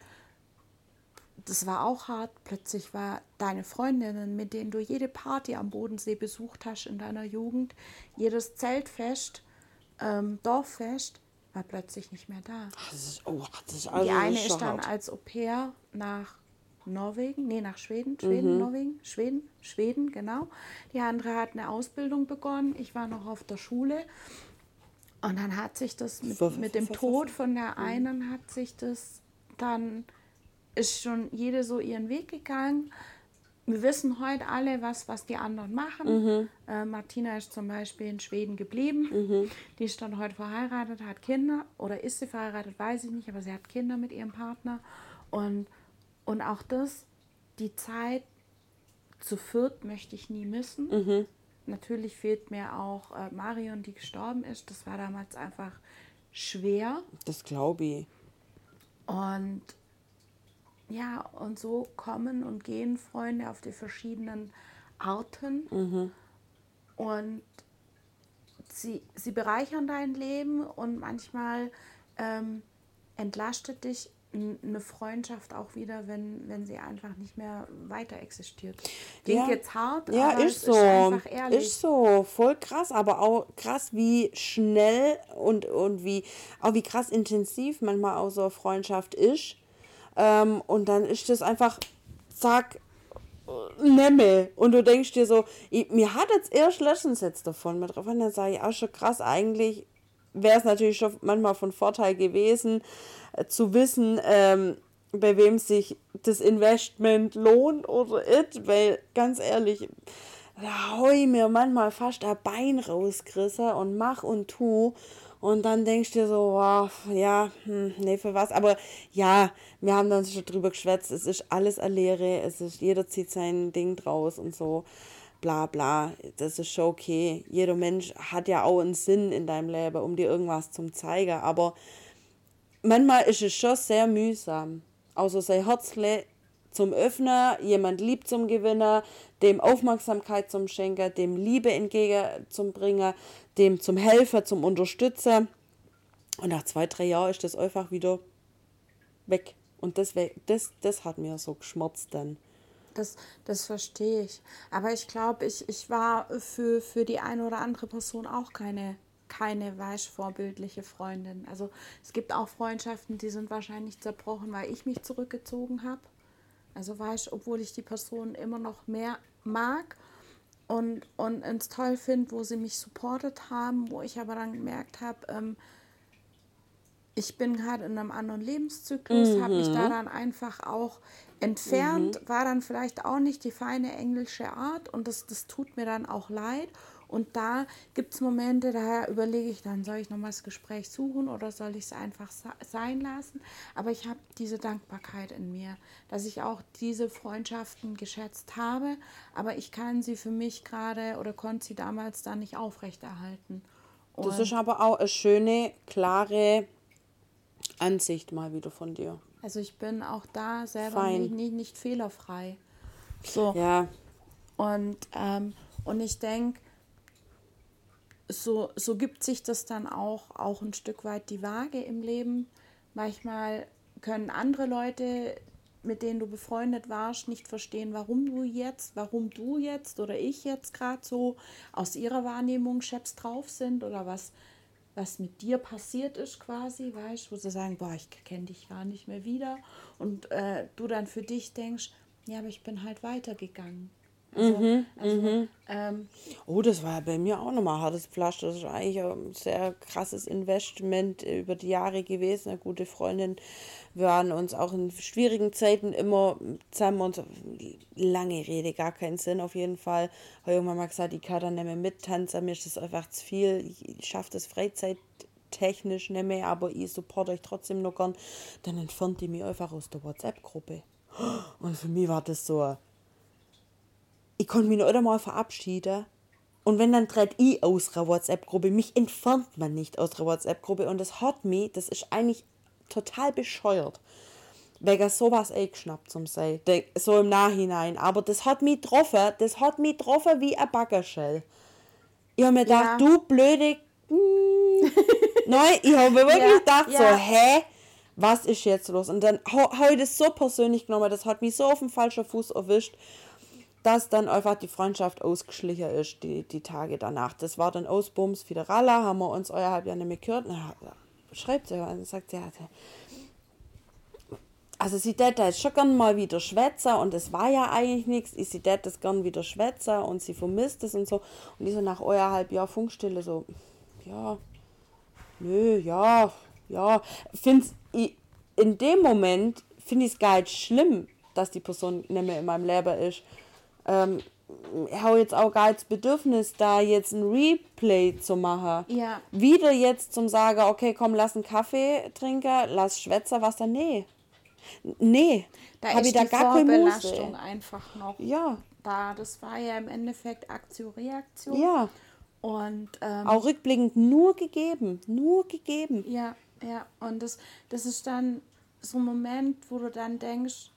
das war auch hart. Plötzlich war deine Freundinnen, mit denen du jede Party am Bodensee besucht hast in deiner Jugend, jedes Zeltfest, ähm, Dorffest, war plötzlich nicht mehr da. Das ist, oh, das ist, also, Die das eine ist ist schon dann hart. als Au-pair nach Norwegen, nee, nach Schweden, Schweden, Mhm. Norwegen, Schweden, Schweden, genau. Die andere hat eine Ausbildung begonnen, ich war noch auf der Schule. Und dann hat sich das mit, F- mit dem f- f- Tod f- von der einen, hat sich das dann, ist schon jede so ihren Weg gegangen. Wir wissen heute alle, was, was die anderen machen. Mhm. Äh, Martina ist zum Beispiel in Schweden geblieben. Mhm. Die ist dann heute verheiratet, hat Kinder. Oder ist sie verheiratet, weiß ich nicht. Aber sie hat Kinder mit ihrem Partner. Und, und auch das, die Zeit zu viert möchte ich nie missen. Mhm. Natürlich fehlt mir auch äh, Marion, die gestorben ist. Das war damals einfach schwer. Das glaube ich. Und ja, und so kommen und gehen Freunde auf die verschiedenen Arten. Mhm. Und sie, sie bereichern dein Leben und manchmal ähm, entlastet dich n- eine Freundschaft auch wieder, wenn, wenn sie einfach nicht mehr weiter existiert. Klingt Ja. jetzt hart, Ja, aber ist es so. ist einfach ehrlich. Ist so. Voll krass, aber auch krass, wie schnell und, und wie, auch wie krass intensiv manchmal auch so eine Freundschaft ist. Ähm, und dann ist das einfach, zack, Nemme. Und du denkst dir so, ich, mir hat jetzt erst letztens jetzt davon mit drauf, und dann sage ich auch schon krass, eigentlich wäre es natürlich schon manchmal von Vorteil gewesen, äh, zu wissen, ähm, bei wem sich das Investment lohnt oder nicht, weil ganz ehrlich, da hau ich mir manchmal fast ein Bein rausgerissen und mach und tu. Und dann denkst du dir so, wow, ja, hm, nee, für was? Aber ja, wir haben dann schon drüber geschwätzt, es ist alles eine Lehre, es ist, jeder zieht sein Ding draus und so, bla bla, das ist schon okay. Jeder Mensch hat ja auch einen Sinn in deinem Leben, um dir irgendwas zu zeigen, aber manchmal ist es schon sehr mühsam. Also sein Herzle zum Öffnen, jemand lieb zum Gewinnen, dem Aufmerksamkeit zum Schenken, dem Liebe entgegen zum Bringen, dem zum Helfen, zum Unterstützen. Und nach zwei, drei Jahren ist das einfach wieder weg. Und das, das, das hat mir so geschmerzt dann. Das, das verstehe ich. Aber ich glaube, ich, ich war für, für die eine oder andere Person auch keine, keine weich vorbildliche Freundin. Also es gibt auch Freundschaften, die sind wahrscheinlich zerbrochen, weil ich mich zurückgezogen habe. Also weich, obwohl ich die Person immer noch mehr mag und, und es toll finde, wo sie mich supportet haben, wo ich aber dann gemerkt habe, ähm, ich bin gerade in einem anderen Lebenszyklus, Mhm. habe mich da dann einfach auch entfernt, war dann vielleicht auch nicht die feine englische Art und das, das tut mir dann auch leid. Und da gibt es Momente, da überlege ich dann, soll ich nochmal das Gespräch suchen oder soll ich es einfach sein lassen? Aber ich habe diese Dankbarkeit in mir, dass ich auch diese Freundschaften geschätzt habe, aber ich kann sie für mich gerade oder konnte sie damals da nicht aufrechterhalten. Und Das ist aber auch eine schöne, klare Ansicht mal wieder von dir. also ich bin auch da selber Fein. nicht, nicht, nicht fehlerfrei. So. Ja, Und, ähm, und ich denke, so, so gibt sich das dann auch, auch ein Stück weit die Waage im Leben. Manchmal können andere Leute, mit denen du befreundet warst, nicht verstehen, warum du jetzt, warum du jetzt oder ich jetzt gerade so aus ihrer Wahrnehmung scheps drauf sind oder was, was mit dir passiert ist quasi, weißt, wo sie sagen, boah, ich kenne dich gar nicht mehr wieder und äh, du dann für dich denkst, ja, aber ich bin halt weitergegangen. Also, also ähm, Oh, das war ja bei mir auch nochmal hartes Pflaster. Das ist eigentlich ein sehr krasses Investment über die Jahre gewesen. Eine gute Freundin. Wir waren uns auch in schwierigen Zeiten immer zusammen und lange Rede, gar keinen Sinn auf jeden Fall. Habe irgendwann mal gesagt, ich kann da nicht mehr mittanzen, mir ist das einfach zu viel. Ich, ich schaffe das freizeittechnisch nicht mehr, aber ich supporte euch trotzdem noch gern. Dann entfernt die mich einfach aus der WhatsApp-Gruppe. Und für mich war das so, ich konnte mich noch einmal verabschieden. Und wenn dann tritt ich aus der WhatsApp-Gruppe, mich entfernt man nicht aus der WhatsApp-Gruppe. Und das hat mich, das ist eigentlich total bescheuert. Wegen sowas eingeschnappt zum sei, so im Nachhinein. Aber das hat mich getroffen, das hat mich getroffen wie ein Baggershell. Ich habe mir gedacht, Ja. du blöde... Hm. Nein, ich habe mir wirklich Ja, gedacht, ja. so, hä? Was ist jetzt los? Und dann habe ich das so persönlich genommen, das hat mich so auf den falschen Fuß erwischt, dass dann einfach die Freundschaft ausgeschlichen ist, die, die Tage danach. Das war dann Ausbums, wieder Ralla, haben wir uns euer halb Jahr nicht mehr gehört. Na, schreibt sie und sagt sie, ja, also sie tät jetzt schon gern mal wieder schwätzen und es war ja eigentlich nichts, ich sie tät das gern wieder schwätzen und sie vermisst es und so. Und ich so nach euer halb Jahr Funkstille so, ja, nö, ja, ja. Find's, ich, in dem Moment finde ich es gar nicht schlimm, dass die Person nicht mehr in meinem Leben ist. Ähm, ich habe jetzt auch gar nicht das Bedürfnis, da jetzt ein Replay zu machen. Ja. Wieder jetzt zum sagen, okay, komm, lass einen Kaffee trinken, lass schwätzen, was dann, nee. Nee, da habe ist ich da die gar keine Vorbelastung Muße. einfach noch Ja, da. Das war ja im Endeffekt Aktion-Reaktion. ja. Und ähm, Auch rückblickend nur gegeben, nur gegeben. ja, ja. Und das, das ist dann so ein Moment, wo du dann denkst,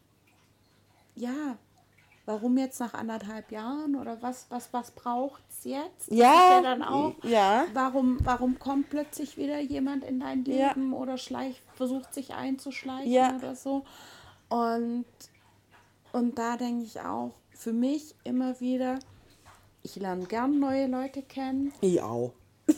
ja, warum jetzt nach anderthalb Jahren oder was, was, was braucht es jetzt? Das Ja, ist ja dann auch, ja. warum, warum kommt plötzlich wieder jemand in dein Ja. Leben oder schleicht, versucht sich einzuschleichen Ja. oder so. Und, und da denke ich auch, für mich immer wieder, ich lerne gern neue Leute kennen Ich auch.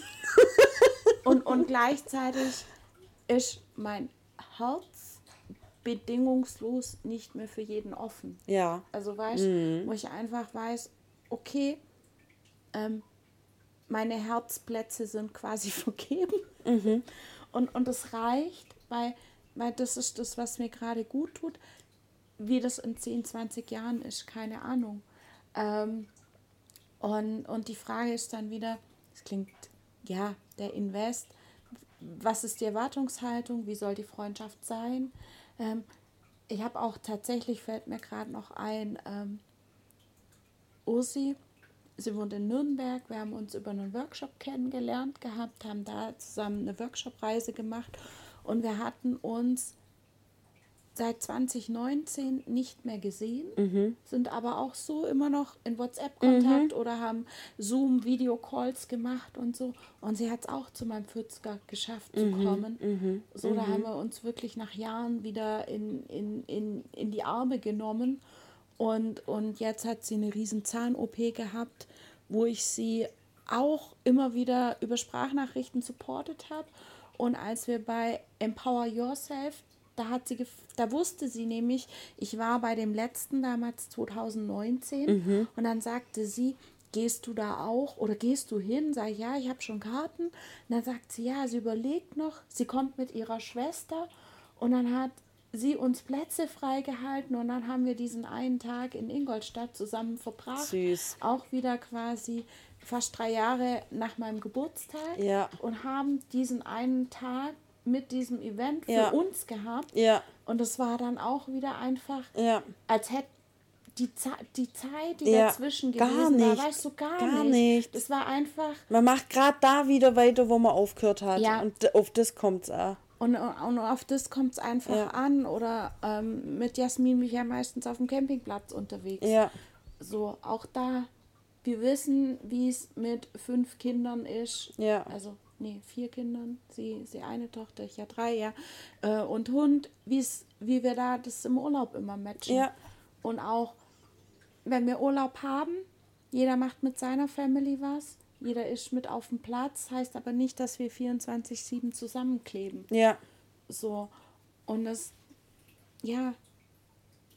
und, und gleichzeitig ist mein Herz bedingungslos nicht mehr für jeden offen. Ja. Also weißt, mhm. wo ich einfach weiß, okay, ähm, meine Herzplätze sind quasi vergeben. Mhm. Und, und das reicht, weil, weil das ist das, was mir gerade gut tut. Wie das in zehn, zwanzig Jahren ist, keine Ahnung. Ähm, und, und die Frage ist dann wieder, es klingt, ja, der Invest, was ist die Erwartungshaltung, wie soll die Freundschaft sein? Ähm, ich habe auch tatsächlich, fällt mir gerade noch ein, ähm, Ursi, sie wohnt in Nürnberg, wir haben uns über einen Workshop kennengelernt gehabt, haben da zusammen eine Workshop-Reise gemacht und wir hatten uns seit zwanzig neunzehn nicht mehr gesehen, mhm. sind aber auch so immer noch in WhatsApp-Kontakt mhm. oder haben Zoom-Video-Calls gemacht und so. Und sie hat es auch zu meinem vierziger geschafft mhm. zu kommen. Mhm. So, mhm. da haben wir uns wirklich nach Jahren wieder in, in, in, in die Arme genommen. Und, und jetzt hat sie eine riesen Zahn-O P gehabt, wo ich sie auch immer wieder über Sprachnachrichten supportet habe. Und als wir bei Empower Yourself, da hat sie, da wusste sie nämlich, ich war bei dem letzten damals zwanzig neunzehn mhm. und dann sagte sie, gehst du da auch oder gehst du hin? Sag ich, ja, ich habe schon Karten. Und dann sagt sie, ja, sie überlegt noch, sie kommt mit ihrer Schwester und dann hat sie uns Plätze freigehalten und dann haben wir diesen einen Tag in Ingolstadt zusammen verbracht. Süß. Auch wieder quasi fast drei Jahre nach meinem Geburtstag ja. und haben diesen einen Tag mit diesem Event für ja. uns gehabt. Ja. Und es war dann auch wieder einfach, ja. als hätte die, Ze- die Zeit, die ja. dazwischen gar gewesen nicht. war, weißt du, gar, gar nicht. nicht. Das war einfach... Man macht gerade da wieder weiter, wo man aufgehört hat. Ja. Und auf das kommt es auch. Und, und auf das kommt es einfach ja. an. Oder ähm, mit Jasmin bin ich ja meistens auf dem Campingplatz unterwegs. Ja. So, auch da, wir wissen, wie es mit fünf Kindern ist. Ja. Also, nee, vier Kindern. Sie, sie eine Tochter, ich ja drei, ja. Äh, und Hund, wie's, wie wir da das im Urlaub immer matchen. Ja. Und auch, wenn wir Urlaub haben, jeder macht mit seiner Family was. Jeder ist mit auf dem Platz, heißt aber nicht, dass wir vierundzwanzig sieben zusammenkleben. Ja. So. Und das, ja,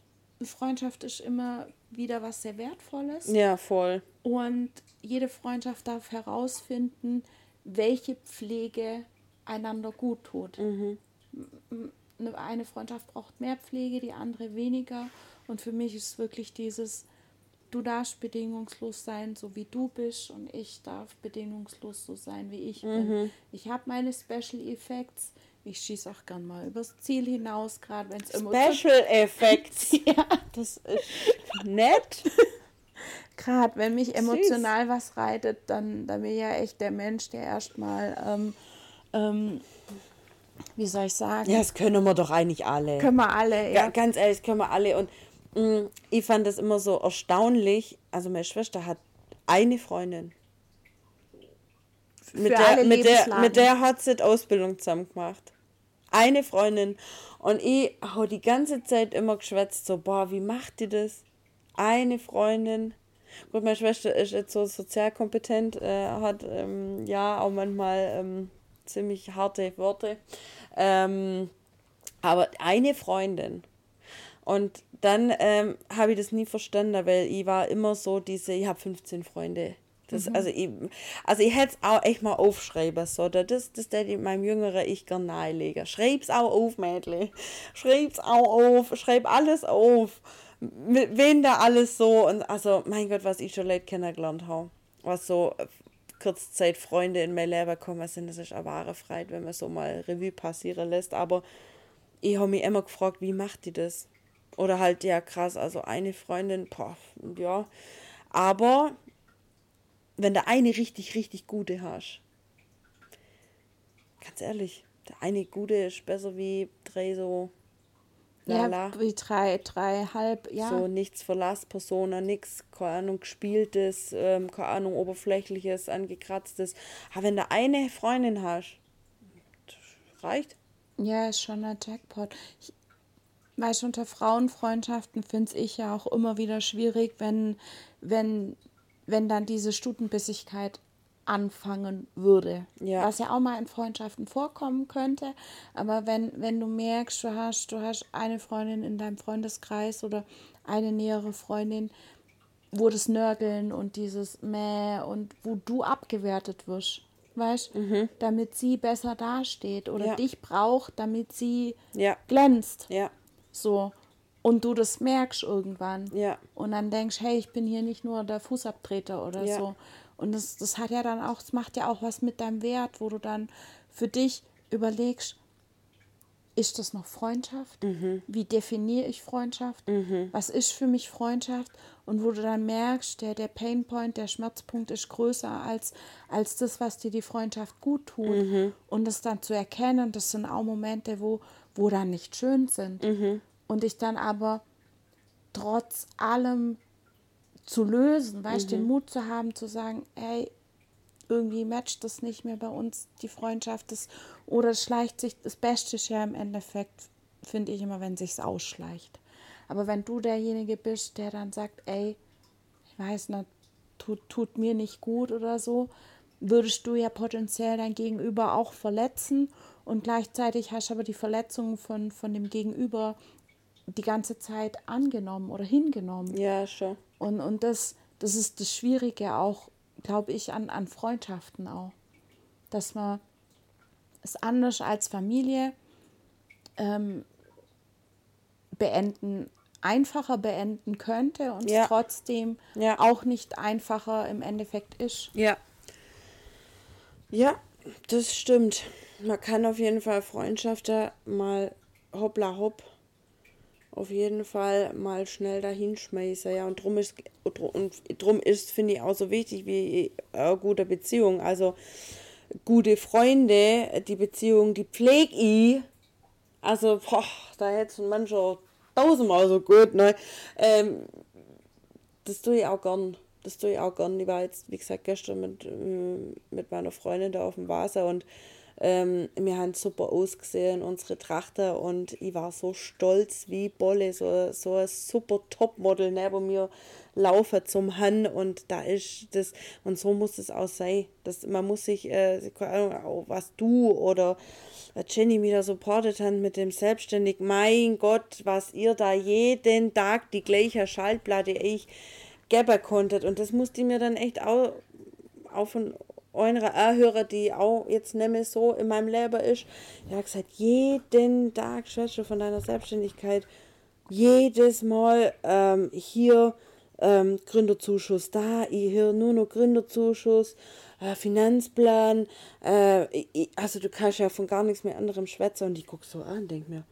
Freundschaft ist immer wieder was sehr Wertvolles. Ja, voll. Und jede Freundschaft darf herausfinden, welche Pflege einander gut tut. Mhm. Eine Freundschaft braucht mehr Pflege, die andere weniger. Und für mich ist es wirklich dieses, du darfst bedingungslos sein, so wie du bist, und ich darf bedingungslos so sein, wie ich bin. Ich habe meine Special Effects. Ich schieße auch gern mal übers Ziel hinaus, gerade wenn es Special Effects. Ja. Das ist nett. Gerade wenn mich emotional was reitet, dann, dann bin ich ja echt der Mensch, der erstmal, ähm, ähm, wie soll ich sagen? Ja, das können wir doch eigentlich alle. Können wir alle, ja. ja. Ganz ehrlich, das können wir alle. Und mh, ich fand das immer so erstaunlich. Also meine Schwester hat eine Freundin. Mit Für der, alle mit, der, Lebenslagen. mit der hat sie die Ausbildung zusammen gemacht. Eine Freundin. Und ich habe die ganze Zeit immer geschwätzt, so, boah, wie macht die das? Eine Freundin. Gut, meine Schwester ist jetzt so sozial kompetent, äh, hat ähm, ja auch manchmal ähm, ziemlich harte Worte. Ähm, aber eine Freundin. Und dann ähm, habe ich das nie verstanden, weil ich war immer so diese, ich habe fünfzehn Freunde. Das, mhm. also, ich, also ich hätte es auch echt mal aufschreiben sollen. Das, das hätte ich meinem jüngeren Ich gerne nahelegen. Schreib's auch auf, Mädchen. Schreib's auch auf. Schreib alles auf. Mit wen da alles so. Und also, mein Gott, was ich schon Leute kennengelernt habe. Was so kurze Zeit Freunde in mein Leben kommen sind, das ist eine wahre Freude, wenn man so mal Revue passieren lässt. Aber ich habe mich immer gefragt, wie macht die das? Oder halt, ja krass, also eine Freundin, boah, ja. Aber wenn du eine richtig, richtig gute hast, ganz ehrlich, der eine gute ist besser wie drei so lala. Ja, wie drei, drei, halb, ja. So nichts Verlasspersona, nichts, keine Ahnung, gespieltes, ähm, keine Ahnung, oberflächliches, angekratztes. Aber wenn du eine Freundin hast, reicht. Ja, ist schon ein Jackpot. Ich, weißt du, unter Frauenfreundschaften finde ich ja auch immer wieder schwierig, wenn, wenn, wenn dann diese Stutenbissigkeit anfangen würde. Ja. Was ja auch mal in Freundschaften vorkommen könnte. Aber wenn, wenn du merkst, du hast, du hast eine Freundin in deinem Freundeskreis oder eine nähere Freundin, wo das Nörgeln und dieses Mäh und wo du abgewertet wirst, weißt, mhm. damit sie besser dasteht oder ja. dich braucht, damit sie ja. glänzt. Ja. So. Und du das merkst irgendwann. Ja. Und dann denkst, hey, ich bin hier nicht nur der Fußabtreter oder ja. so. Und das, das hat ja dann auch, das macht ja auch was mit deinem Wert, wo du dann für dich überlegst, ist das noch Freundschaft? Mhm. Wie definiere ich Freundschaft? Mhm. Was ist für mich Freundschaft? Und wo du dann merkst, der, der Painpoint, der Schmerzpunkt ist größer als, als das, was dir die Freundschaft gut tut. Mhm. Und das dann zu erkennen, das sind auch Momente, wo, wo dann nicht schön sind. Mhm. Und ich dann aber trotz allem zu lösen, weißt du, mhm. den Mut zu haben, zu sagen, hey, irgendwie matcht das nicht mehr bei uns, die Freundschaft, das, oder es schleicht sich, das Beste ist ja im Endeffekt, finde ich immer, wenn sich's ausschleicht. Aber wenn du derjenige bist, der dann sagt, ey, ich weiß nicht, tut, tut mir nicht gut oder so, würdest du ja potenziell dein Gegenüber auch verletzen und gleichzeitig hast du aber die Verletzung von, von dem Gegenüber die ganze Zeit angenommen oder hingenommen. Ja, schon. Und, und das, das ist das Schwierige auch, glaube ich, an, an Freundschaften auch. Dass man es anders als Familie ähm, beenden, einfacher beenden könnte und ja. es trotzdem ja. auch nicht einfacher im Endeffekt ist. Ja. Ja, das stimmt. Man kann auf jeden Fall Freundschaften mal hoppla hopp auf jeden Fall mal schnell dahin schmeißen, ja, und drum ist und drum ist, finde ich, auch so wichtig wie eine gute Beziehung, also gute Freunde, die Beziehung, die pflege ich, also, boah, da hätte es manchmal tausendmal so gut, ne, ähm, das tue ich auch gern, das tue ich auch gern, ich war jetzt, wie gesagt, gestern mit, mit meiner Freundin da auf dem Wasser und Ähm, wir haben super ausgesehen, unsere Trachten, und ich war so stolz wie Bolle, so, so ein super Topmodel neben mir laufen zum Han, und da ist das, und so muss es auch sein. Das, man muss sich, äh, keine Ahnung, auch was du oder Jenny wieder supportet hat mit dem Selbstständig, mein Gott, was ihr da jeden Tag die gleiche Schallplatte ich geben konntet, und das musste ich mir dann echt auch, auch von eurer Anhörer, die auch jetzt nicht mehr so in meinem Leben ist, ja gesagt, jeden Tag schwätzt du von deiner Selbstständigkeit, jedes Mal ähm, hier ähm, Gründerzuschuss da, hier nur noch Gründerzuschuss, äh, Finanzplan, äh, ich, also du kannst ja von gar nichts mehr anderem schwätzen, und ich gucke so an und denke mir,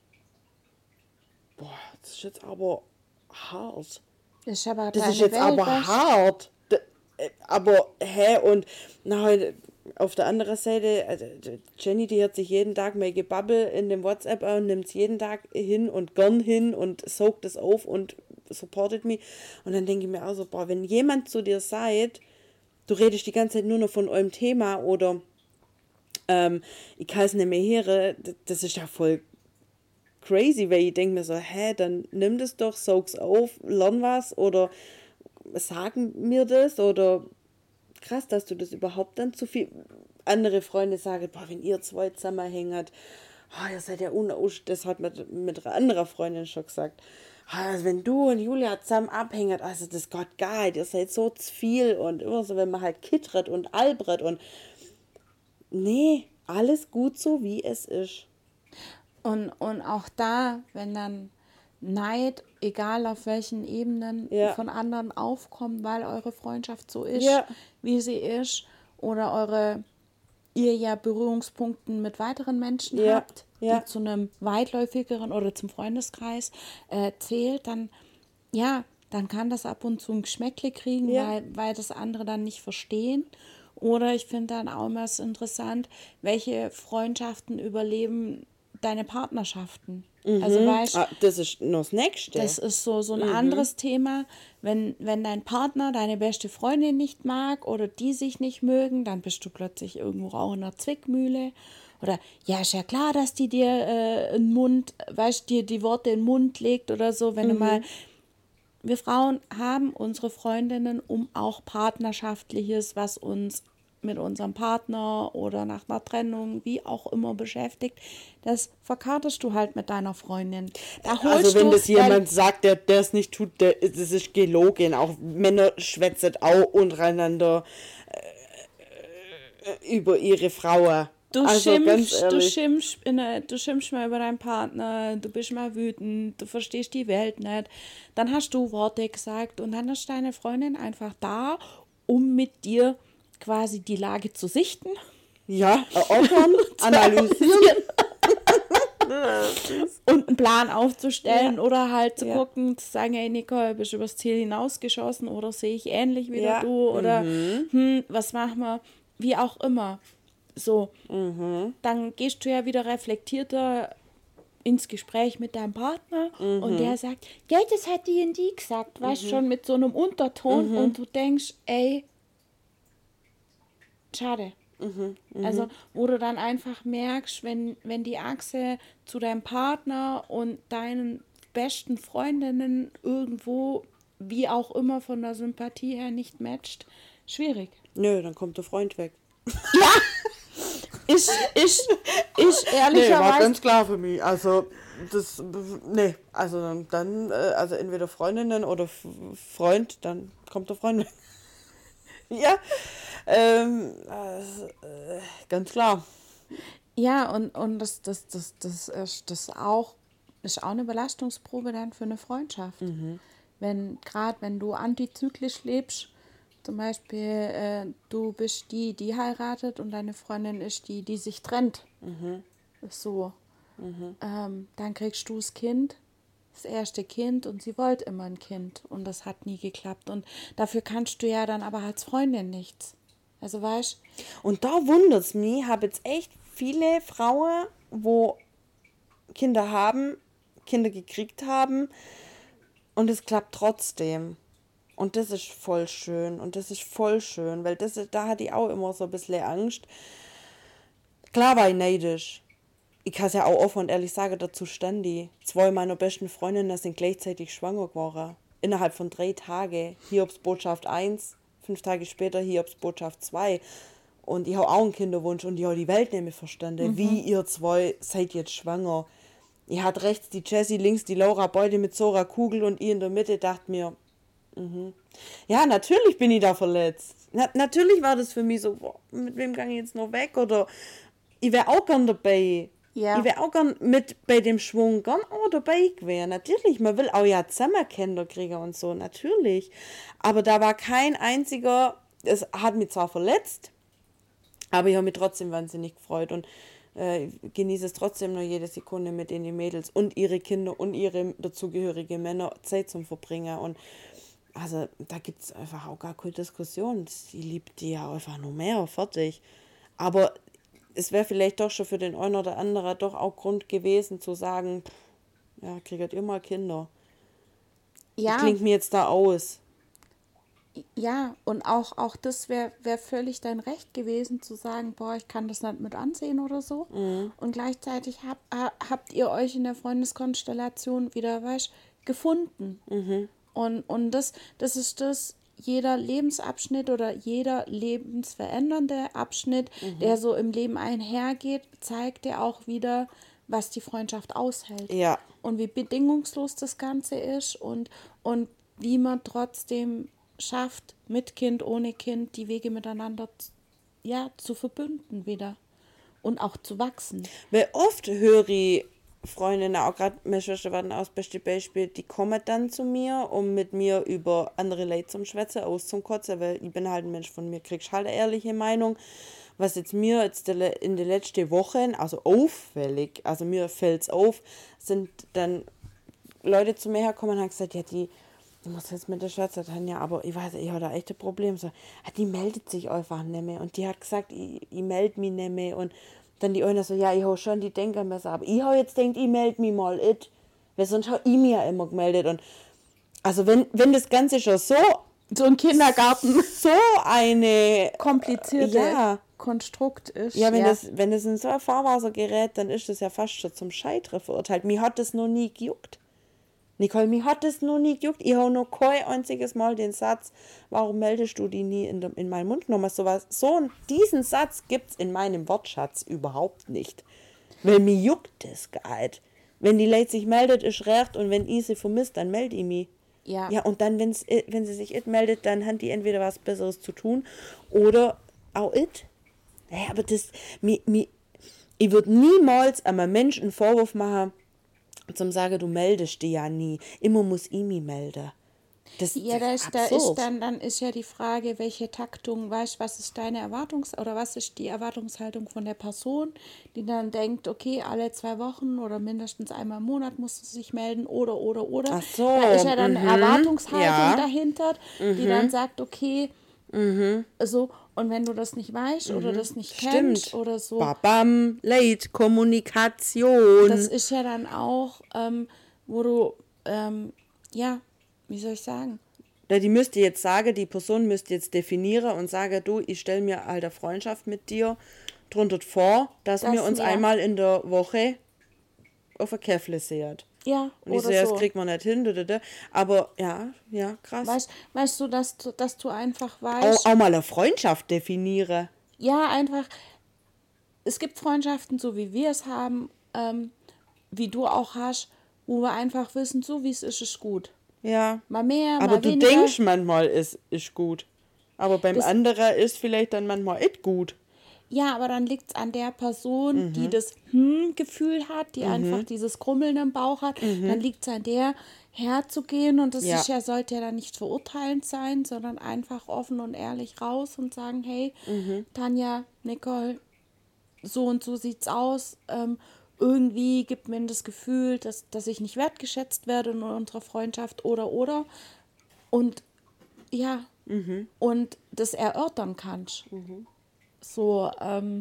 boah, das ist jetzt aber hart. Das ist aber Das deine ist jetzt Welt, aber weißt? hart. D- äh, Aber, hä, und na, halt, auf der anderen Seite, also, die Jenny, die hört sich jeden Tag mein Gebabbel in dem WhatsApp an und nimmt es jeden Tag hin und gern hin und saugt es auf und supportet mich. Und dann denke ich mir auch so, boah, wenn jemand zu dir sagt, du redest die ganze Zeit nur noch von eurem Thema oder ähm, ich kann es nicht mehr hören, d- das ist ja voll crazy, weil ich denke mir so, hä, dann nimm das doch, saug's auf, lern was oder sagen mir das oder krass, dass du das überhaupt dann zu viel. Andere Freunde sagen, boah, wenn ihr zwei zusammenhängt, oh, ihr seid ja unaus, das hat mit, mit einer anderen Freundin schon gesagt. Also wenn du und Julia zusammen abhängen, also das Gott gar nicht, ihr seid so zu viel und immer so, wenn man halt kittert und albert und nee, alles gut so, wie es ist. Und, und auch da, wenn dann Neid, egal auf welchen Ebenen, Ja. von anderen aufkommt, weil eure Freundschaft so ist, Ja. wie sie ist, oder eure ihr ja Berührungspunkten mit weiteren Menschen Ja. habt, Ja. die zu einem weitläufigeren oder zum Freundeskreis äh, zählt, dann ja, dann kann das ab und zu ein Geschmäckle kriegen, Ja. weil, weil das andere dann nicht verstehen. Oder ich finde dann auch immer es interessant, welche Freundschaften überleben deine Partnerschaften. Also weißt, Ah, das ist noch das Nächste. das ist so, so ein anderes Thema. Wenn, wenn dein Partner deine beste Freundin nicht mag oder die sich nicht mögen, dann bist du plötzlich irgendwo auch in einer Zwickmühle. Oder ja, ist ja klar, dass die dir äh, in den Mund, weißt dir die Worte in den Mund legt oder so, wenn du mal. Wir Frauen haben unsere Freundinnen, um auch Partnerschaftliches, was uns mit unserem Partner oder nach einer Trennung, wie auch immer beschäftigt, das verkartest du halt mit deiner Freundin. Da holst Also wenn du das dein- jemand sagt, der der es nicht tut, der, das ist gelogen. Auch Männer schwätzen auch untereinander äh, über ihre Frauen. Du, Also ganz schimpfst, du, ehrlich. schimpfst in der, du schimpfst mal über deinen Partner, du bist mal wütend, du verstehst die Welt nicht. Dann hast du Worte gesagt und dann ist deine Freundin einfach da, um mit dir quasi die Lage zu sichten. Ja, erörtern, analysieren. Und einen Plan aufzustellen Ja. oder halt zu Ja. gucken, zu sagen, hey Nicole, bist du übers Ziel hinausgeschossen oder sehe ich ähnlich wie Ja. du oder hm, was machen wir, wie auch immer. So, dann gehst du ja wieder reflektierter ins Gespräch mit deinem Partner und der sagt, ja, das hat die und die gesagt, weißt schon, mit so einem Unterton und du denkst, ey, schade. Also, wo du dann einfach merkst, wenn, wenn die Achse zu deinem Partner und deinen besten Freundinnen irgendwo, wie auch immer von der Sympathie her, nicht matcht, schwierig. Nö, dann kommt der Freund weg. Ist, ist, ist Nee, war ehrlicherweise. ganz klar für mich. Also, das, nee, also dann, dann äh, also entweder Freundinnen oder F Freund, dann kommt der Freund weg. Ja, ähm, also, äh, ganz klar. Ja, und, und das, das, das, das, ist, das auch, ist auch eine Belastungsprobe dann für eine Freundschaft. Wenn, gerade wenn du antizyklisch lebst, zum Beispiel äh, du bist die, die heiratet und deine Freundin ist die, die sich trennt. So. Ähm, dann kriegst du das Kind, das erste Kind und sie wollte immer ein Kind und das hat nie geklappt. Und dafür kannst du ja dann aber als Freundin nichts. Also weißt Und da wundert es mich, habe jetzt echt viele Frauen, wo Kinder haben, Kinder gekriegt haben und es klappt trotzdem. Und das ist voll schön und das ist voll schön, weil das ist, da hatte ich auch immer so ein bisschen Angst. Klar war ich neidisch. Ich kann es ja auch offen und ehrlich sagen, dazu stand die. Zwei meiner besten Freundinnen sind gleichzeitig schwanger geworden. Innerhalb von drei Tagen. Hiobs Botschaft eins, fünf Tage später Hiobs Botschaft zwei. Und ich habe auch einen Kinderwunsch und ich habe die Welt nicht mehr verstanden. Mhm. Wie ihr zwei seid jetzt schwanger? Ich hatte rechts die Jessie, links die Laura Beute mit Zora Kugel und ich in der Mitte dachte mir, mhm. Ja, natürlich bin ich da verletzt. Na, natürlich war das für mich so, boah, mit wem gehe ich jetzt noch weg? Oder ich wäre auch gern dabei. Ja. Ich wäre auch gern mit bei dem Schwung gern auch dabei gewesen. Natürlich, man will auch ja zusammen Kinder kriegen und so, natürlich. Aber da war kein einziger, es hat mich zwar verletzt, aber ich habe mich trotzdem wahnsinnig gefreut und äh, genieße es trotzdem noch jede Sekunde mit den Mädels und ihre Kinder und ihre dazugehörige Männer Zeit zum Verbringen. Und also da gibt es einfach auch gar keine Diskussion. Ich liebe die ja einfach nur mehr, fertig. Aber es wäre vielleicht doch schon für den einen oder anderen doch auch Grund gewesen zu sagen, pff, ja, kriegt ihr mal Kinder. Ja. Das klingt mir jetzt da aus. Ja, und auch, auch das wäre wär völlig dein Recht gewesen, zu sagen, boah, ich kann das nicht mit ansehen oder so. Mhm. Und gleichzeitig hab, habt ihr euch in der Freundeskonstellation wieder, weißt, gefunden. Mhm. Und, und das, das ist das, jeder Lebensabschnitt oder jeder lebensverändernde Abschnitt, mhm. der so im Leben einhergeht, zeigt ja auch wieder, was die Freundschaft aushält. Ja. Und wie bedingungslos das Ganze ist und, und wie man trotzdem schafft, mit Kind, ohne Kind, die Wege miteinander ja, zu verbünden wieder und auch zu wachsen. Weil oft höre ich Freundinnen, auch gerade meine Schwester war aus beste Beispiel, die kommen dann zu mir, um mit mir über andere Leute zum Schwätzen, auszukotzen, weil ich bin halt ein Mensch, von mir kriegst halt eine ehrliche Meinung. Was jetzt mir jetzt in den letzten Wochen, also auffällig, also mir fällt es auf, sind dann Leute zu mir herkommen und haben gesagt, ja, die Ich muss jetzt mit der Schwester dann, ja, aber ich weiß, ich habe da echt ein Problem. So, die meldet sich einfach nicht mehr. Und die hat gesagt, ich, ich melde mich nicht mehr. Und dann die eine so, ja, ich habe schon die Denkermesser. Aber ich habe jetzt gedacht, ich melde mich mal. It. Weil sonst habe ich mich ja immer gemeldet. Und also wenn, wenn das Ganze schon so... So ein Kindergarten. So eine... komplizierte ja, Konstrukt ist. Ja, wenn, ja. Das, wenn das in so ein Fahrwasser gerät, dann ist das ja fast schon zum Scheitern verurteilt. Mir hat das noch nie gejuckt. Nicole, mir hat das noch nie gejuckt. Ich habe noch kein einziges Mal den Satz, warum meldest du die nie in, de, in meinen Mund genommen? So, was, so diesen Satz gibt es in meinem Wortschatz überhaupt nicht. Weil mir juckt das gar nicht. Wenn die Leute sich meldet, ist recht und wenn ich sie vermisst, dann melde ich mich. Ja. Ja, und dann, wenn's, wenn sie sich it meldet, dann haben die entweder was Besseres zu tun oder auch it. Naja, aber das, mi, mi, ich würde niemals einem Menschen einen Vorwurf machen, zum sagen, du meldest dich ja nie. Immer muss ich mich melden. Das, ja, da ist, da ist dann, dann ist ja die Frage, welche Taktung, weißt du, was ist deine Erwartungs- oder was ist die Erwartungshaltung von der Person, die dann denkt, okay, alle zwei Wochen oder mindestens einmal im Monat muss sie sich melden oder, oder, oder. Ach so. Da ist ja dann eine mhm. Erwartungshaltung ja. dahinter, mhm. die dann sagt, okay, mhm. so, und wenn du das nicht weißt mhm. oder das nicht kennst Stimmt. oder so. Babam, Late, Kommunikation. Das ist ja dann auch, ähm, wo du, ähm, ja, wie soll ich sagen? Ja, die müsste jetzt sagen, die Person müsste jetzt definieren und sagen, du, ich stelle mir alter Freundschaft mit dir drunter vor, dass das wir uns mehr. einmal in der Woche auf ein Käffle sehen. Ja, und ich so, ja, das kriegt man nicht hin, aber ja, ja, krass. Weißt, weißt du, dass, dass du einfach weißt... Auch, auch mal eine Freundschaft definiere. Ja, einfach, es gibt Freundschaften, so wie wir es haben, ähm, wie du auch hast, wo wir einfach wissen, so wie es ist, ist gut. Ja. Mal mehr, aber mal du weniger. denkst manchmal, es ist gut. Aber beim das, anderen ist vielleicht dann manchmal nicht gut. Ja, aber dann liegt es an der Person, mhm. die das Hm-Gefühl hat, die mhm. einfach dieses Krummeln im Bauch hat. Mhm. Dann liegt es an der, herzugehen. Und das ja. Ist ja, sollte ja dann nicht verurteilend sein, sondern einfach offen und ehrlich raus und sagen, hey, mhm. Tanja, Nicole, so und so sieht's aus. Ähm, irgendwie gibt mir das Gefühl, dass, dass ich nicht wertgeschätzt werde in unserer Freundschaft oder, oder. Und ja, mhm. und das erörtern kannst. Mhm. So, ähm,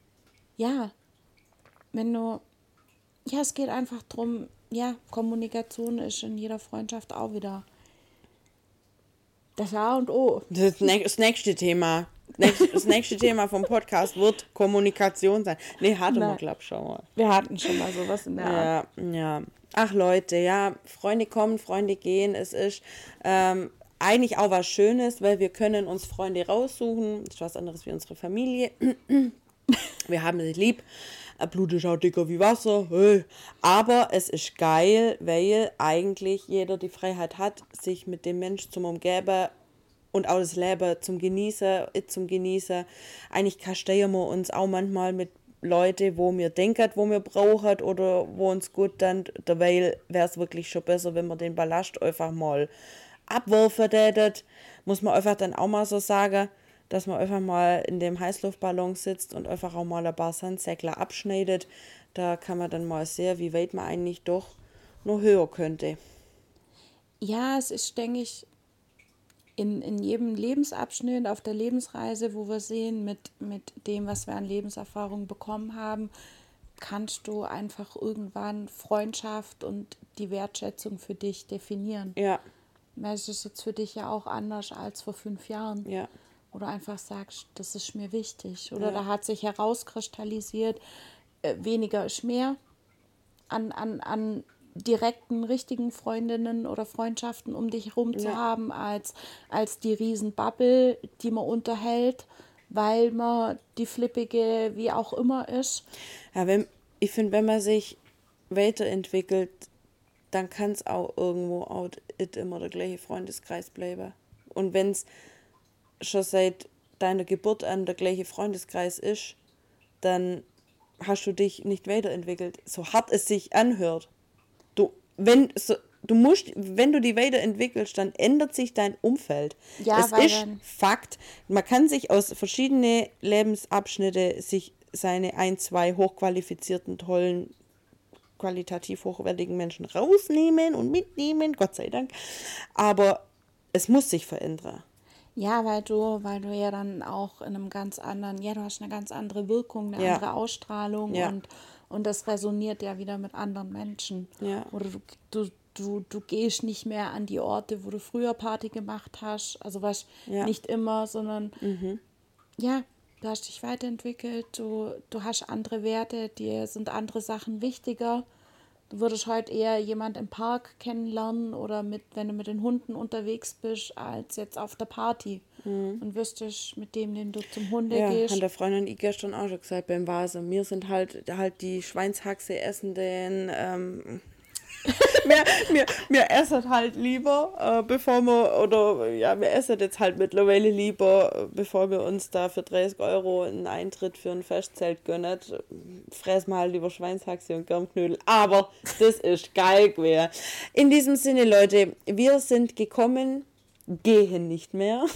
ja, wenn du, ja, es geht einfach darum, ja, Kommunikation ist in jeder Freundschaft auch wieder Das A und O. Das, nä- das nächste Thema. Nächst- Das nächste Thema vom Podcast wird Kommunikation sein. Nee, hatten wir, Nein. glaub ich, schon mal. Wir hatten schon mal sowas in der Art. Ja, ja. Ach Leute, ja, Freunde kommen, Freunde gehen. Es ist ähm, eigentlich auch was Schönes, weil wir können uns Freunde raussuchen. Das ist was anderes wie unsere Familie. Wir haben sie lieb. Blut ist auch dicker wie Wasser. Hey. Aber es ist geil, weil eigentlich jeder die Freiheit hat, sich mit dem Mensch zum Umgeben und auch das Leben zum Genießen, zum Genießen. Eigentlich kasteien wir uns auch manchmal mit Leute, wo wir denken, wo wir brauchen oder wo uns gut dann, dabei wäre es wirklich schon besser, wenn wir den Ballast einfach mal abwerfen tätet. Muss man einfach dann auch mal so sagen, dass man einfach mal in dem Heißluftballon sitzt und einfach auch mal ein paar Sandsäckler abschneidet. Da kann man dann mal sehen, wie weit man eigentlich doch noch höher könnte. Ja, es ist, denke ich, in, in jedem Lebensabschnitt auf der Lebensreise, wo wir sehen, mit, mit dem, was wir an Lebenserfahrung bekommen haben, kannst du einfach irgendwann Freundschaft und die Wertschätzung für dich definieren. Ja, Das ist jetzt für dich ja auch anders als vor fünf Jahren. ja, Wo du einfach sagst, das ist mir wichtig. Oder Ja. da hat sich herauskristallisiert, äh, weniger ist mehr an, an, an direkten, richtigen Freundinnen oder Freundschaften um dich herum zu Ja. haben, als, als die Riesenbubble, die man unterhält, weil man die flippige, wie auch immer ist. ja wenn, ich finde, wenn man sich weiterentwickelt, dann kann es auch irgendwo auch it immer der gleiche Freundeskreis bleiben. Und wenn es schon seit deiner Geburt an der gleiche Freundeskreis ist, dann hast du dich nicht weiterentwickelt, so hart es sich anhört. Du, wenn, so, du musst, wenn du die weiterentwickelst, dann ändert sich dein Umfeld. Ja, es weil ist dann- Fakt. Man kann sich aus verschiedenen Lebensabschnitten sich seine ein, zwei hochqualifizierten, tollen, qualitativ hochwertigen Menschen rausnehmen und mitnehmen, Gott sei Dank. Aber es muss sich verändern. Ja, weil du, weil du ja dann auch in einem ganz anderen, ja, du hast eine ganz andere Wirkung, eine Ja. andere Ausstrahlung Ja. und, und das resoniert ja wieder mit anderen Menschen. Ja. Oder du, du, du, du gehst nicht mehr an die Orte, wo du früher Party gemacht hast. Also was Ja. nicht immer, sondern ja, du hast dich weiterentwickelt, du, du hast andere Werte, dir sind andere Sachen wichtiger. Du würdest heute eher jemand im Park kennenlernen oder mit, wenn du mit den Hunden unterwegs bist, als jetzt auf der Party. Und wüsstest mit dem, den du zum Hunde Ja, gehst. hat der Freundin ich gestern auch schon gesagt beim Vase. Wir sind halt, halt die Schweinshaxe essenden, ähm, wir, wir, wir essen halt lieber, äh, bevor wir, oder ja, wir essen jetzt halt mittlerweile lieber, äh, bevor wir uns da für dreißig Euro einen Eintritt für ein Festzelt gönnen. Fressen wir halt lieber Schweinshaxe und Germknödel. Aber das ist geil gewesen. In diesem Sinne, Leute, wir sind gekommen, gehen nicht mehr.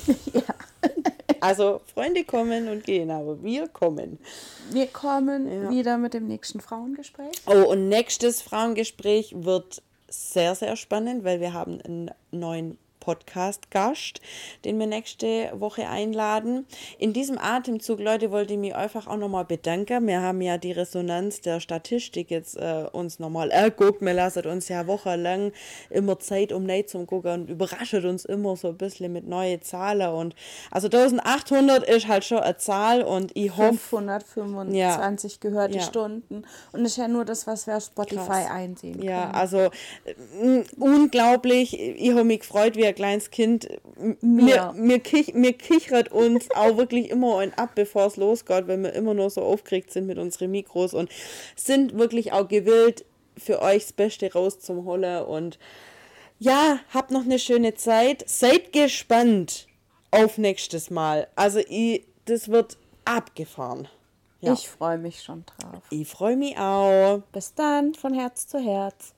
Also Freunde kommen und gehen, aber wir kommen. Wir kommen Ja. wieder mit dem nächsten Frauengespräch. Oh, und nächstes Frauengespräch wird sehr, sehr spannend, weil wir haben einen neuen Podcast-Gast, den wir nächste Woche einladen. In diesem Atemzug, Leute, wollte ich mich einfach auch nochmal bedanken. Wir haben ja die Resonanz der Statistik jetzt äh, uns nochmal angeguckt. Wir lassen uns ja wochenlang immer Zeit, um neu zu gucken und überraschen uns immer so ein bisschen mit neuen Zahlen. Und also eintausendachthundert ist halt schon eine Zahl und ich hoffe, fünfhundertfünfundzwanzig gehörte Ja. Stunden. Und das ist ja nur das, was wir auf Spotify Krass. einsehen ja, können. also äh, unglaublich. Ich habe mich gefreut wie ein kleines Kind. Mir. Mir, mir, kich, mir kichert uns auch wirklich immer ein ab, bevor es losgeht, wenn wir immer nur so aufgeregt sind mit unseren Mikros und sind wirklich auch gewillt, für euch das Beste rauszuholen. Und ja, habt noch eine schöne Zeit. Seid gespannt auf nächstes Mal. Also ich, das wird abgefahren. Ja. Ich freue mich schon drauf. Ich freue mich auch. Bis dann, von Herz zu Herz.